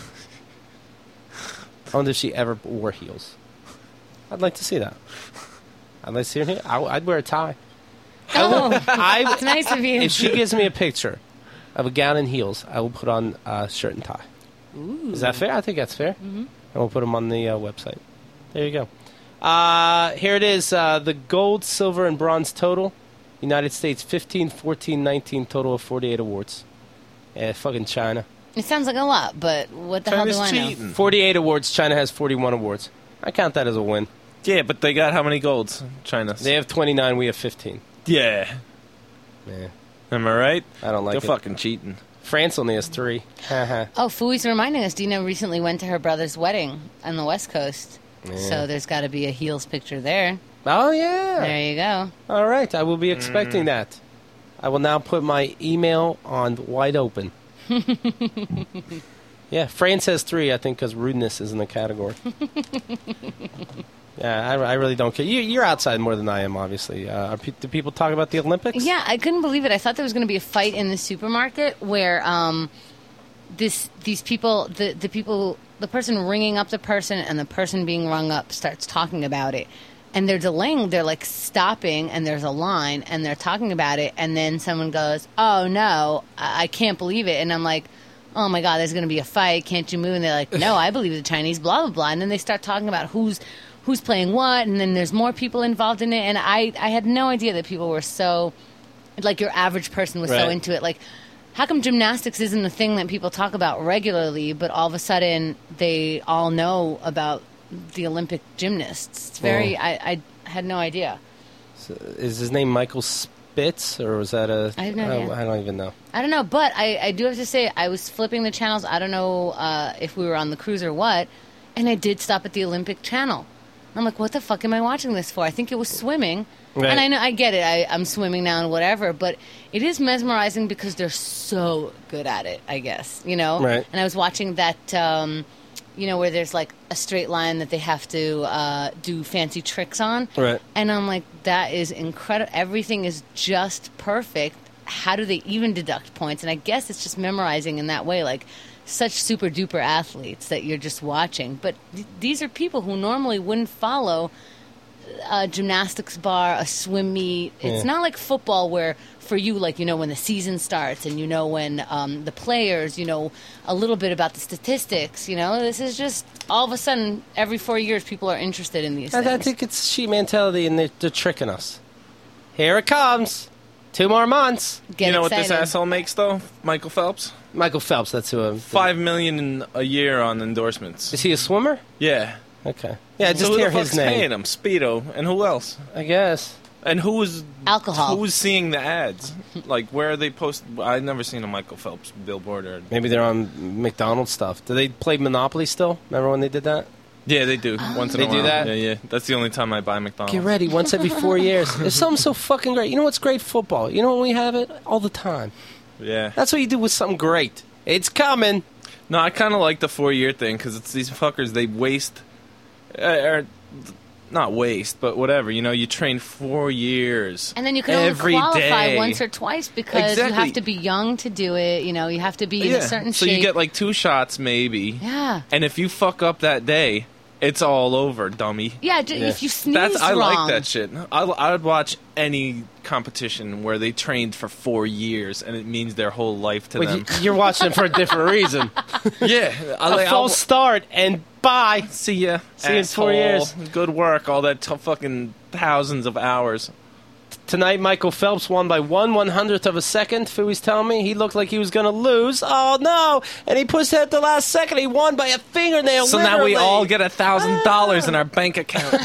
I wonder if she ever wore heels. I'd like to see that. I'd like to see her here. I'd wear a tie. Oh, it's nice of you. If she gives me a picture of a gown and heels, I will put on a shirt and tie. Ooh. Is that fair? I think that's fair. Mm-hmm. And we'll put them on the website. There you go. Here it is. The gold, silver, and bronze total. United States 15, 14, 19, total of 48 awards. Yeah, fucking China. It sounds like a lot, but what the China's hell do I know? cheating. 48 awards. China has 41 awards. I count that as a win. Yeah, but they got how many golds? China. They have 29. We have 15. Yeah. Yeah. Am I right? I don't like They're it. fucking cheating. France only has 3. Oh, Fui's reminding us, Dina recently went to her brother's wedding on the West Coast. Yeah. So there's got to be a heels picture there. Oh, yeah. There you go. All right. I will be expecting that. I will now put my email on wide open. Yeah, France has 3, I think, because rudeness is in the category. Yeah, I really don't care. You're outside more than I am, obviously. Do people talk about the Olympics? Yeah, I couldn't believe it. I thought there was going to be a fight in the supermarket where these people, the person ringing up the person and the person being rung up starts talking about it. And they're delaying, they're like stopping, and there's a line, and they're talking about it, and then someone goes, oh no, I can't believe it. And I'm like, oh my God, there's going to be a fight, can't you move? And they're like, no, I believe the Chinese, blah, blah, blah. And then they start talking about who's playing what, and then there's more people involved in it. And I had no idea that people were so, like your average person was so Right. into it. Like, how come gymnastics isn't a thing that people talk about regularly, but all of a sudden they all know about the Olympic gymnasts? It's very, I had no idea. So, is his name Michael Spitz, or was that a... I have no idea. I don't even know. I don't know, but I do have to say, I was flipping the channels. I don't know if we were on the cruise or what, and I did stop at the Olympic channel. I'm like, what the fuck am I watching this for? I think it was swimming. Right. And I know, I get it. I'm swimming now and whatever, but it is mesmerizing because they're so good at it, I guess, Right. And I was watching that, where there's like a straight line that they have to do fancy tricks on. Right. And I'm like, that is incredible. Everything is just perfect. How do they even deduct points? And I guess it's just memorizing in that way, like such super duper athletes that you're just watching. But these are people who normally wouldn't follow a gymnastics bar, a swim meet. It's not like football where for you, like, when the season starts and when the players, a little bit about the statistics, this is just all of a sudden every 4 years people are interested in these things. I think it's sheep mentality, and they're tricking us. Here it comes. 2 more months. Get you know excited. what this asshole makes though? Michael Phelps. Michael Phelps, that's who I'm... $5 million a year on endorsements. Is he a swimmer? Yeah. Okay. Yeah, just so who hear the his fuck's name. paying him? Speedo, and who else? I guess. And who's Alcohol. Who's seeing the ads? Like, where are they posted? I've never seen a Michael Phelps billboard. Or Maybe they're on McDonald's stuff. Do they play Monopoly still? Remember when they did that? yeah, they do. Once in They a do while. that? Yeah. That's the only time I buy McDonald's. Get ready, once every 4 years. There's something so fucking great. You know what's great? Football. You know when we have it? All the time. Yeah. That's what you do with something great. It's coming. No, I kind of like the 4-year thing because it's these fuckers. They waste, or not waste, but whatever. You train 4 years, And then you can only every qualify day. once or twice because you Exactly. have to be young to do it. You have to be in a certain so shape. you get like 2 shots maybe. Yeah. And if you fuck up that day, It's all over, dummy. Yeah, if you sneeze I wrong. like that shit. I would watch any competition where they trained for 4 years and it means their whole life to them. You're watching it for a different reason. Yeah, A false start and bye. See ya. See you in 4 years. Good work. All that fucking thousands of hours. Tonight, Michael Phelps won by 1/100th of a second. Fui's telling me he looked like he was going to lose. Oh, no. And he pushed it at the last second. He won by a fingernail. So now we all get $1,000 in our bank account.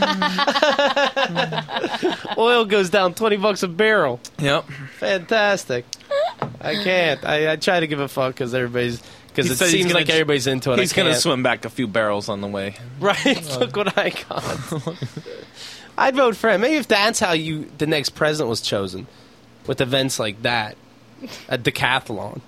Oil goes down $20 a barrel. Yep. Fantastic. I can't. I try to give a fuck because it said he's seems gonna like everybody's into it. He's going to swim back a few barrels on the way. Right? Look what I got. I'd vote for him. Maybe if that's how the next president was chosen, with events like that, a decathlon,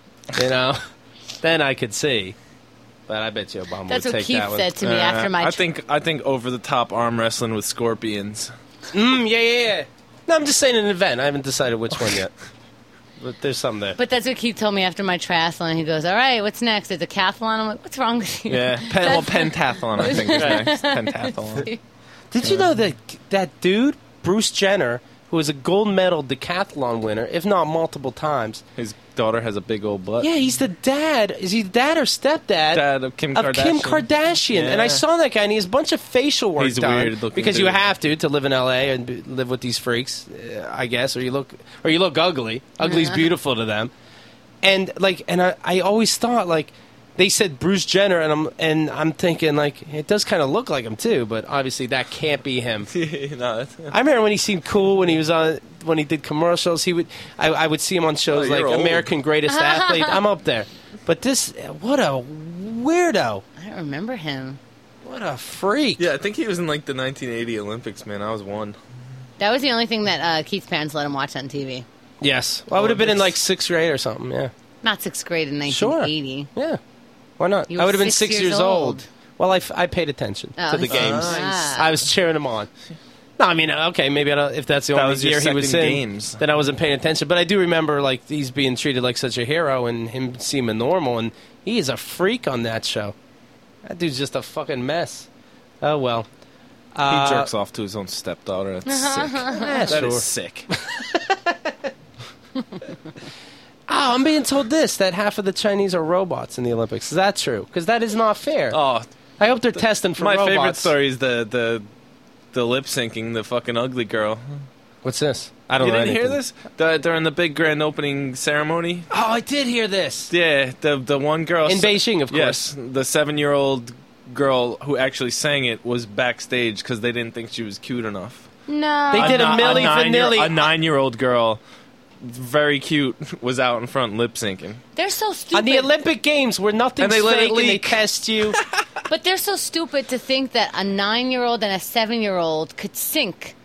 then I could see. But I bet you Obama That's would what take Keith that one. said to me after my. I think over the top arm wrestling with scorpions. Yeah. No, I'm just saying an event. I haven't decided which one yet. But there's something there. But that's what Keith told me after my triathlon. He goes, "All right, what's next? It's a decathlon." I'm like, "What's wrong with you?" Yeah, pentathlon. I think is next. Pentathlon. Did you know that dude, Bruce Jenner, who is a gold medal decathlon winner, if not multiple times? His daughter has a big old butt. Yeah, he's the dad. Is he the dad or stepdad? Dad of Kim Kardashian. And I saw that guy, and he has a bunch of facial work He's a done weird-looking because you dude. have to live in L.A. and live with these freaks, I guess, or you look ugly. Ugly's beautiful to them. And I always thought they said Bruce Jenner, and I'm thinking it does kind of look like him too, but obviously that can't be him. No, I remember when he seemed cool when he did commercials. I would see him on shows like you're old. American Greatest Athlete. I'm up there, but what a weirdo! I don't remember him. What a freak! yeah, I think he was in the 1980 Olympics. Man, I was one. That was the only thing that Keith's parents let him watch on TV. Yes, well, I would have been in 6th grade or something. Yeah, Not 6th grade in sure. 1980. Yeah, why not? You I were would have been 6 6 years old. Well, I paid attention to the games. Nice. I was cheering him on. No, I mean, okay, maybe if that's the That only was your year he was in, second games. then I wasn't paying attention. But I do remember, he's being treated like such a hero and him seeming normal, and he is a freak on that show. That dude's just a fucking mess. Oh, well. He jerks off to his own stepdaughter. That's sick. That sure. is sick. I'm being told that half of the Chinese are robots in the Olympics. Is that true? Because that is not fair. Oh, I hope they're testing for my robots. favorite story is the lip syncing, the fucking ugly girl. What's this? I don't You know didn't hear anything. this? During the big grand opening ceremony? Oh, I did hear this. Yeah, the one girl... In Beijing, of course. Yes, the 7-year-old girl who actually sang it was backstage because they didn't think she was cute enough. No. They did a Milli Vanilli. A 9-year-old girl, very cute, was out in front lip syncing. They're so stupid. On the Olympic Games where nothing's And they let it fake and they leak. test you. But they're so stupid to think that a 9-year-old and a 7-year-old could sync.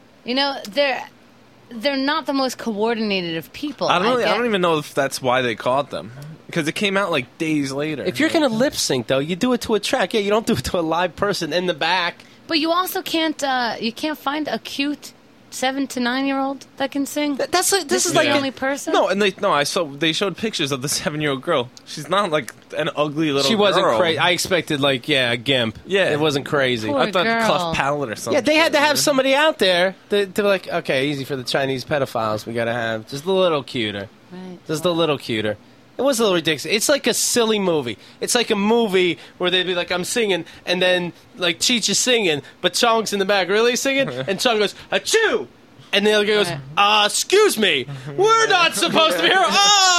They're not the most coordinated of people. I don't even know if that's why they caught them. Because it came out days later. If you're going to lip sync, though, you do it to a track. Yeah, you don't do it to a live person in the back. But you also can't. You can't find a cute 7 to 9-year-old that can sing. This is the only person. No, and they showed pictures of the 7-year-old girl. She's not an ugly little. She wasn't girl. crazy. I expected a gimp. Yeah. It wasn't crazy. Poor I thought girl. cleft palate or something. Yeah, they had to have somebody out there to be like, okay, easy for the Chinese pedophiles. We got to have just a little cuter. Right. Just a little cuter. It was a little ridiculous. It's like a silly movie. It's like a movie where they'd be like, I'm singing, and then, Cheech is singing, but Chong's in the back really singing, and Chong goes, achoo! And the other guy goes, excuse me, we're not supposed to be here.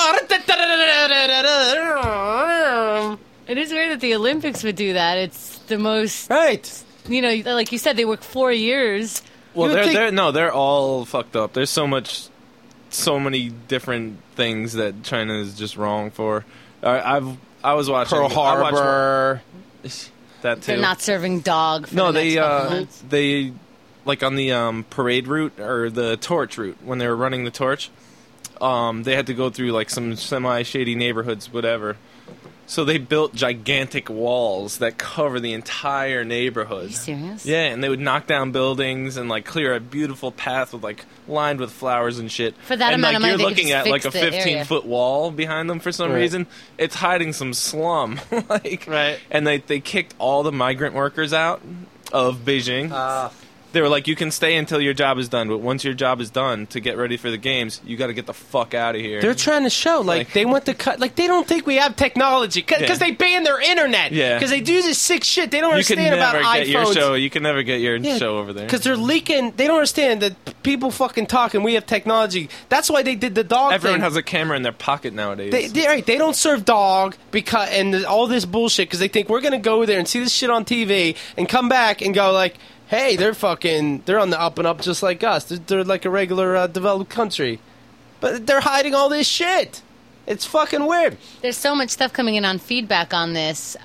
It is weird that the Olympics would do that. It's the most. Right. Like you said, they work 4 years. Well, You would think- they're all fucked up. There's so many different things that China is just wrong for. I was watching Pearl Harbor. that too. They're not serving dog. For No, the next couple months. they on the parade route or the torch route when they were running the torch. They had to go through some semi shady neighborhoods, whatever. So they built gigantic walls that cover the entire neighborhood. Are you serious? Yeah, and they would knock down buildings and like clear a beautiful path with like lined with flowers and shit. For that and, amount like, of money, you're they could looking just at like fix a the area. 15-foot wall behind them for some Right. reason. It's hiding some slum. Like, Right. And they kicked all the migrant workers out of Beijing. They were like, you can stay until your job is done, but once your job is done to get ready for the games, you got to get the fuck out of here. They're trying to show, like, they want to cut, like, they don't think we have technology because Yeah. they ban their internet. Yeah. Because they do this sick shit. They don't you can understand never about get your iPhones. show. You can never get your show over there. Because they're leaking. They don't understand that people fucking talk and we have technology. That's why they did the dog Everyone thing. has a camera in their pocket nowadays. They don't serve dog because and all this bullshit because they think we're gonna go there and see this shit on TV and come back and go like, hey, they're on the up and up just like us. They're like a regular developed country, but they're hiding all this shit. It's fucking weird. There's so much stuff coming in on feedback on this.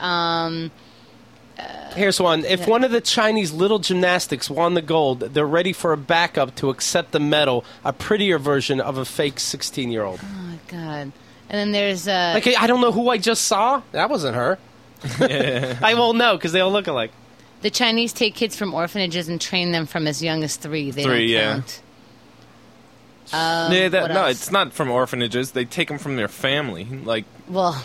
Here's one. If one of the Chinese little gymnastics won the gold, they're ready for a backup to accept the medal, a prettier version of a fake 16-year-old. Oh my god! And then there's Like, I don't know who I just saw. That wasn't her. I won't know because they all look alike. the Chinese take kids from orphanages and train them from as young as 3. They 3, don't yeah. count. Yeah, what no, else? it's not from orphanages. They take them from their family. Like Well,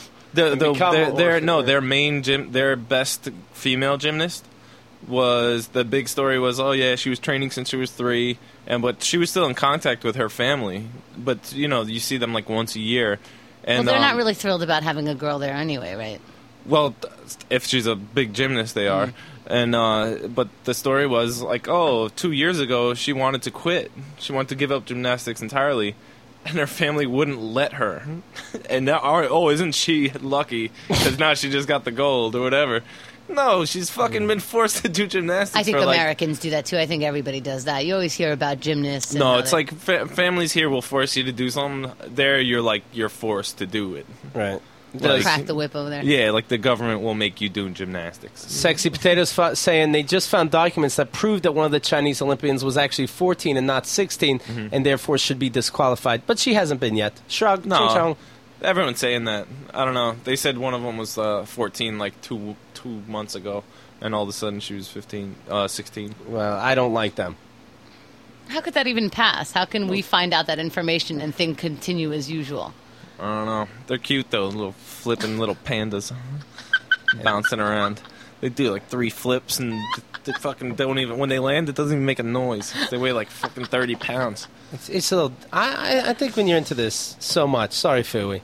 their main their best female gymnast was the big story was, oh yeah, she was training since she was 3, but she was still in contact with her family. But you see them like once a year. And they're not really thrilled about having a girl there anyway, right? Well, if she's a big gymnast, they are. And but the story was like, 2 years ago she wanted to quit. She wanted to give up gymnastics entirely, and her family wouldn't let her. And now, isn't she lucky? Because now she just got the gold or whatever. No, she's fucking been forced to do gymnastics. I think for Americans do that too. I think everybody does that. You always hear about gymnasts. And No, how it's they- like families here will force you to do something. There, you're forced to do it. Right. they'll like- crack the whip over there. Yeah, like the government will make you do gymnastics. Sexy Potatoes saying they just found documents that prove that one of the Chinese Olympians was actually 14 and not 16, and therefore should be disqualified. But she hasn't been yet. Shrug. No. Ching chong. Everyone's saying that. I don't know. They said one of them was 14 like two months ago, and all of a sudden she was 16. Well, I don't like them. How could that even pass? How can we find out that information and things continue as usual? I don't know. They're cute though, little flipping little pandas bouncing around. They do like 3 flips and they fucking don't even. When they land, it doesn't even make a noise. They weigh like fucking 30 pounds. It's a little. I think when you're into this so much, sorry, Fooey,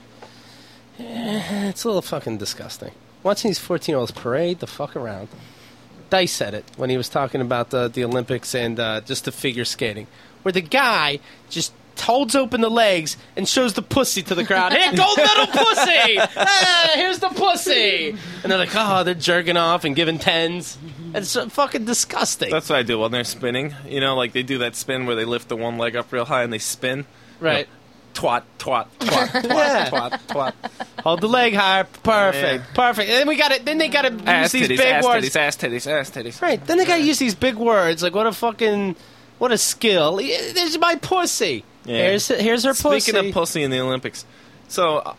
it's a little fucking disgusting. Watching these 14-year-olds parade the fuck around. Dice said it when he was talking about the Olympics and just the figure skating, where the guy just holds open the legs and shows the pussy to the crowd. Here, gold medal pussy! Ah, here's the pussy! And they're like, they're jerking off and giving tens. It's so fucking disgusting. That's what I do when they're spinning. Like they do that spin where they lift the one leg up real high and they spin. Right. Twat, twat, twat, twat, Yeah. twat, twat. Hold the leg higher. Perfect. Yeah. Perfect. And then we got it. Then they got to use Ass these titties, big ass words. titties, ass titties, ass titties. Right. Then they got to use these big words like what a skill. There's my pussy. Yeah. Here's her pussy. Speaking of pussy in the Olympics, so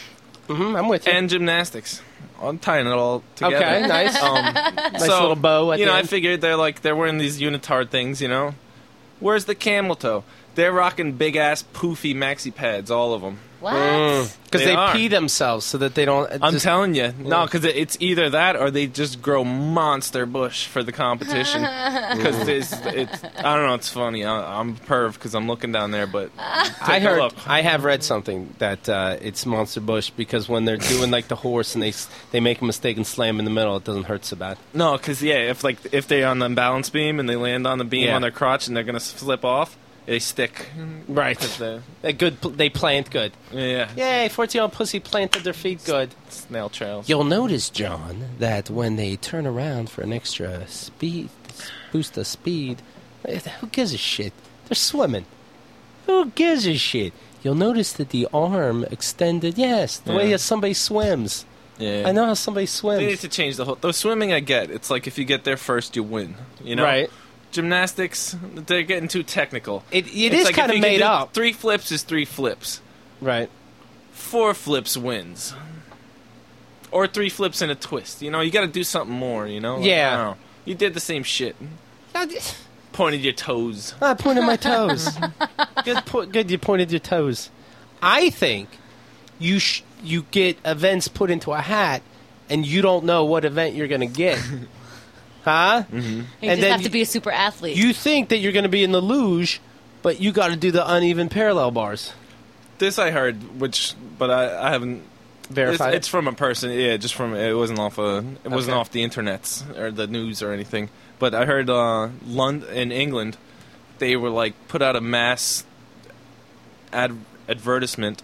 I'm with you. and gymnastics, I'm tying it all together. Okay, nice. Nice little bow at the I end. figured they're wearing these unitard things. Where's the camel toe? They're rocking big ass poofy maxi pads, all of them. What? Because They they are. pee themselves so that they don't. I'm telling you, no, because it's either that or they just grow monster bush for the competition. Because it's I don't know, it's funny. I'm a perv because I'm looking down there, but I take a heard. look. I have read something that it's monster bush because when they're doing like the horse and they make a mistake and slam in the middle, it doesn't hurt so bad. No, because if they're on the balance beam and they land on the beam Yeah. on their crotch and they're gonna slip off, they stick. Right. 'Cause they're- They plant good. Yeah, Yay! 14-year-old pussy planted their feet good. snail trails. You'll notice, John, that when they turn around for an extra speed, boost of speed, who gives a shit? They're swimming. Who gives a shit? You'll notice that the arm extended, yes, the way Yeah. that somebody swims. Yeah, I know how somebody They need swims. to change the whole. Though swimming, I get. It's like if you get there first, you win. Right. Gymnastics, they're getting too technical. It It's is like kind if of you can made do up. 3 flips is 3 flips. Right. 4 flips wins. Or 3 flips and a twist. You know, you got to do something more. You know. Like, Yeah. I don't know. You did the same shit. Pointed your toes. I pointed my toes. Good, you pointed your toes. I think you get events put into a hat, and you don't know what event you're going to get. Huh? Mm-hmm. You And just then have to be a super athlete. You think that you're going to be in the luge, but you got to do the uneven parallel bars. This I heard, but I haven't Verified. It's from a person. Yeah, just from it wasn't off wasn't off the internets or the news or anything. But I heard London in England, they were like put out a mass advertisement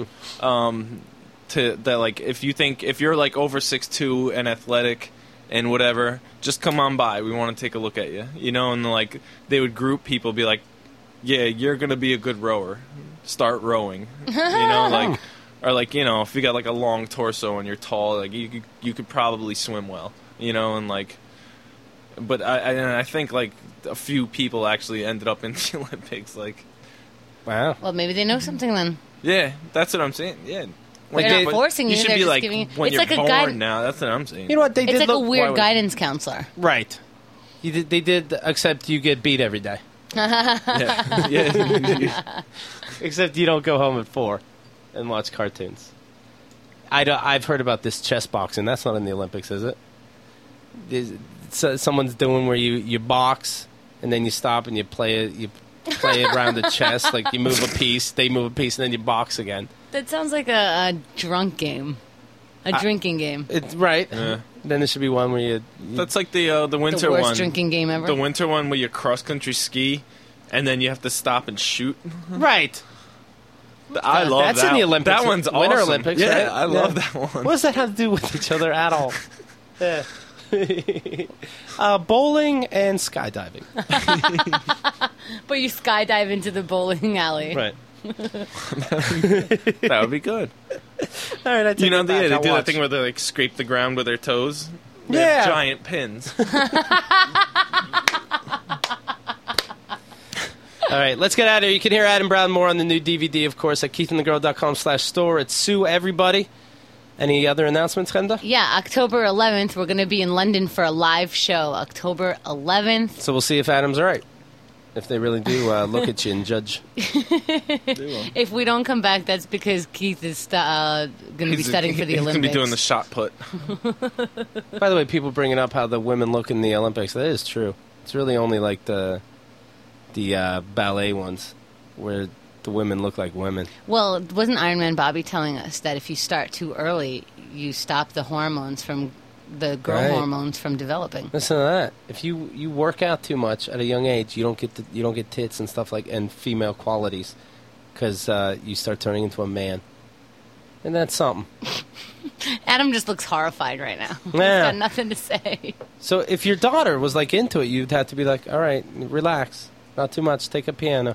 to that like if you're like over 6'2" and athletic and whatever, just come on by. We want to take a look at you. You know, and like they would group people, be like, yeah, you're gonna be a good rower. Start rowing. You know, like. Or like, you know, if you got like a long torso and you're tall, like you could probably swim well, you know, and like, but I think like a few people actually ended up in the Olympics, like. Wow. Well, maybe they know something then. Yeah, that's what I'm saying. Yeah, They're not forcing you. You should They're be just like giving you. when It's you're like a born guide. now. That's what I'm saying. You know what they It's did? like a look, weird guidance counselor. Right. They did, except you get beat every day. yeah. Except you don't go home at 4 and watch cartoons. I've heard about this chess boxing. That's not in the Olympics, is it? Someone's doing where you box and then you stop and you play it. You play it around the chest, like you move a piece, they move a piece, and then you box again. That sounds like a drunk game, drinking game. It's right. Yeah. Then there should be one where you That's like the winter The worst one. drinking game ever. The winter one where you cross country ski, and then you have to stop and shoot. right. I love That's that. in the Olympics. That one's Winter awesome. Olympics, Yeah, right? I love Yeah. that one. What does that have to do with each other at all? Yeah. Bowling and skydiving. But you skydive into the bowling alley. Right. That would be good. All right, I take You know, it back. they I'll do watch. that thing where they like scrape the ground with their toes. They Yeah. have giant pins. All right, let's get out of here. You can hear Adam Brown more on the new DVD, of course, at keithandthegirl.com/store. It's Sue Everybody. Any other announcements, Kenda? Yeah, October 11th, we're going to be in London for a live show. October 11th. So we'll see if Adam's right. If they really do look at you and judge. If we don't come back, that's because Keith is going to be studying for the He's Olympics. going to be doing the shot put. By the way, people bringing up how the women look in the Olympics. That is true. It's really only like the ballet ones where the women look like women. Well, wasn't Iron Man Bobby telling us that if you start too early, you stop the hormones from the girl Right. hormones from developing? Listen to that. If you work out too much at a young age, you don't get tits and stuff like and female qualities because you start turning into a man, and that's something. Adam just looks horrified right now. He's Yeah. got nothing to say. So if your daughter was like into it, you'd have to be like, all right, relax, not too much. Take a piano.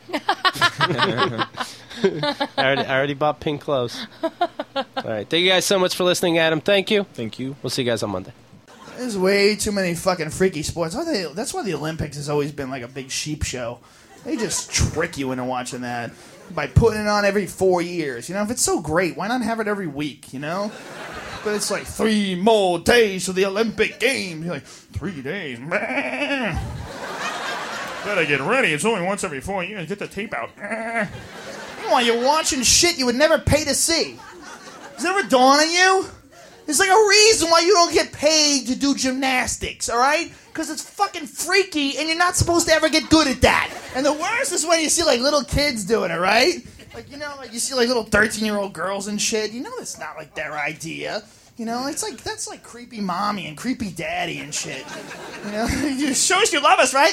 I already bought pink clothes. All right. Thank you guys so much for listening, Adam. Thank you. Thank you. We'll see you guys on Monday. There's way too many fucking freaky sports. That's why the Olympics has always been like a big sheep show. They just trick you into watching that by putting it on every 4 years. You know, if it's so great, why not have it every week, you know? But it's like 3 more days to the Olympic Games. You're like, 3 days? Man. Better get ready. It's only once every 4 years. Get the tape out. While you're watching shit you would never pay to see. Does it ever dawn on you? There's like a reason why you don't get paid to do gymnastics, all right? Because it's fucking freaky and you're not supposed to ever get good at that. And the worst is when you see like little kids doing it, right? Like, you know, like you see like little 13-year-old girls and shit. You know that's not like their idea. You know, it's like, that's like creepy mommy and creepy daddy and shit. You know, it shows you love us, right?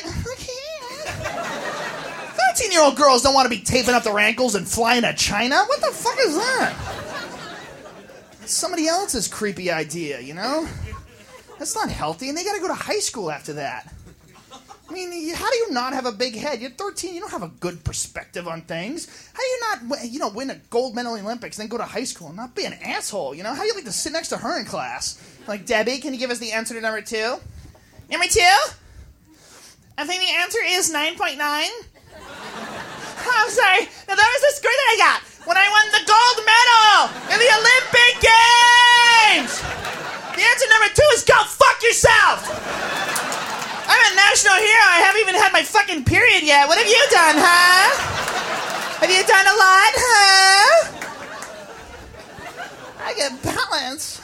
13-year-old girls don't want to be taping up their ankles and flying to China. What the fuck is that? It's somebody else's creepy idea, you know? That's not healthy, and they got to go to high school after that. I mean, how do you not have a big head? You're 13, you don't have a good perspective on things. How do you not, win a gold medal in the Olympics, then go to high school and not be an asshole, you know? How do you like to sit next to her in class? Like, Debbie, can you give us the answer to number 2? Number 2? I think the answer is 9.9. Oh, I'm sorry. Now, that was the score that I got when I won the gold medal in the Olympic Games! James. The answer number 2 is go fuck yourself. I'm a national hero. I haven't even had my fucking period yet. What have you done, huh? Have you done a lot, huh? I get balance.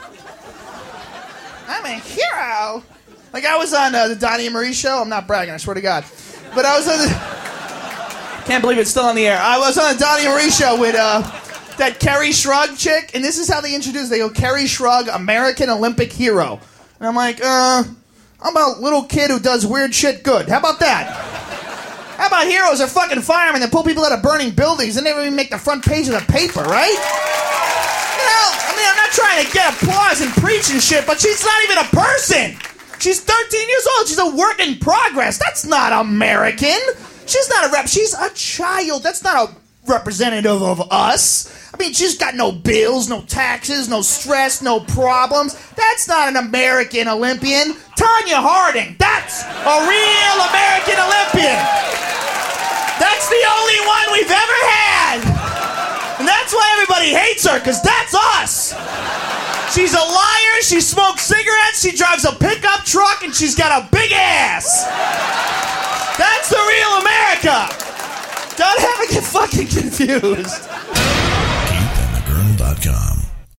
I'm a hero. Like, I was on the Donnie and Marie show. I'm not bragging, I swear to God. But I was on the... Can't believe it's still on the air. I was on the Donnie and Marie show with that Kerry Shrug chick. And this is how they introduce. They go, Kerry Shrug, American Olympic hero. And I'm like, I'm a little kid who does weird shit good. How about that? How about heroes are fucking firemen that pull people out of burning buildings and never even make the front page of the paper, right? You know, I mean, I'm not trying to get applause and preach and shit, but she's not even a person. She's 13 years old. She's a work in progress. That's not American. She's not a rep. She's a child. That's not a representative of us. I mean, she's got no bills, no taxes, no stress, no problems. That's not an American Olympian. Tanya Harding. That's a real American Olympian. That's the only one we've ever had. And that's why everybody hates her, because that's us. She's a liar, she smokes cigarettes, she drives a pickup truck, and she's got a big ass. That's the real America. Don't ever get fucking confused. KeithAndTheGirl.com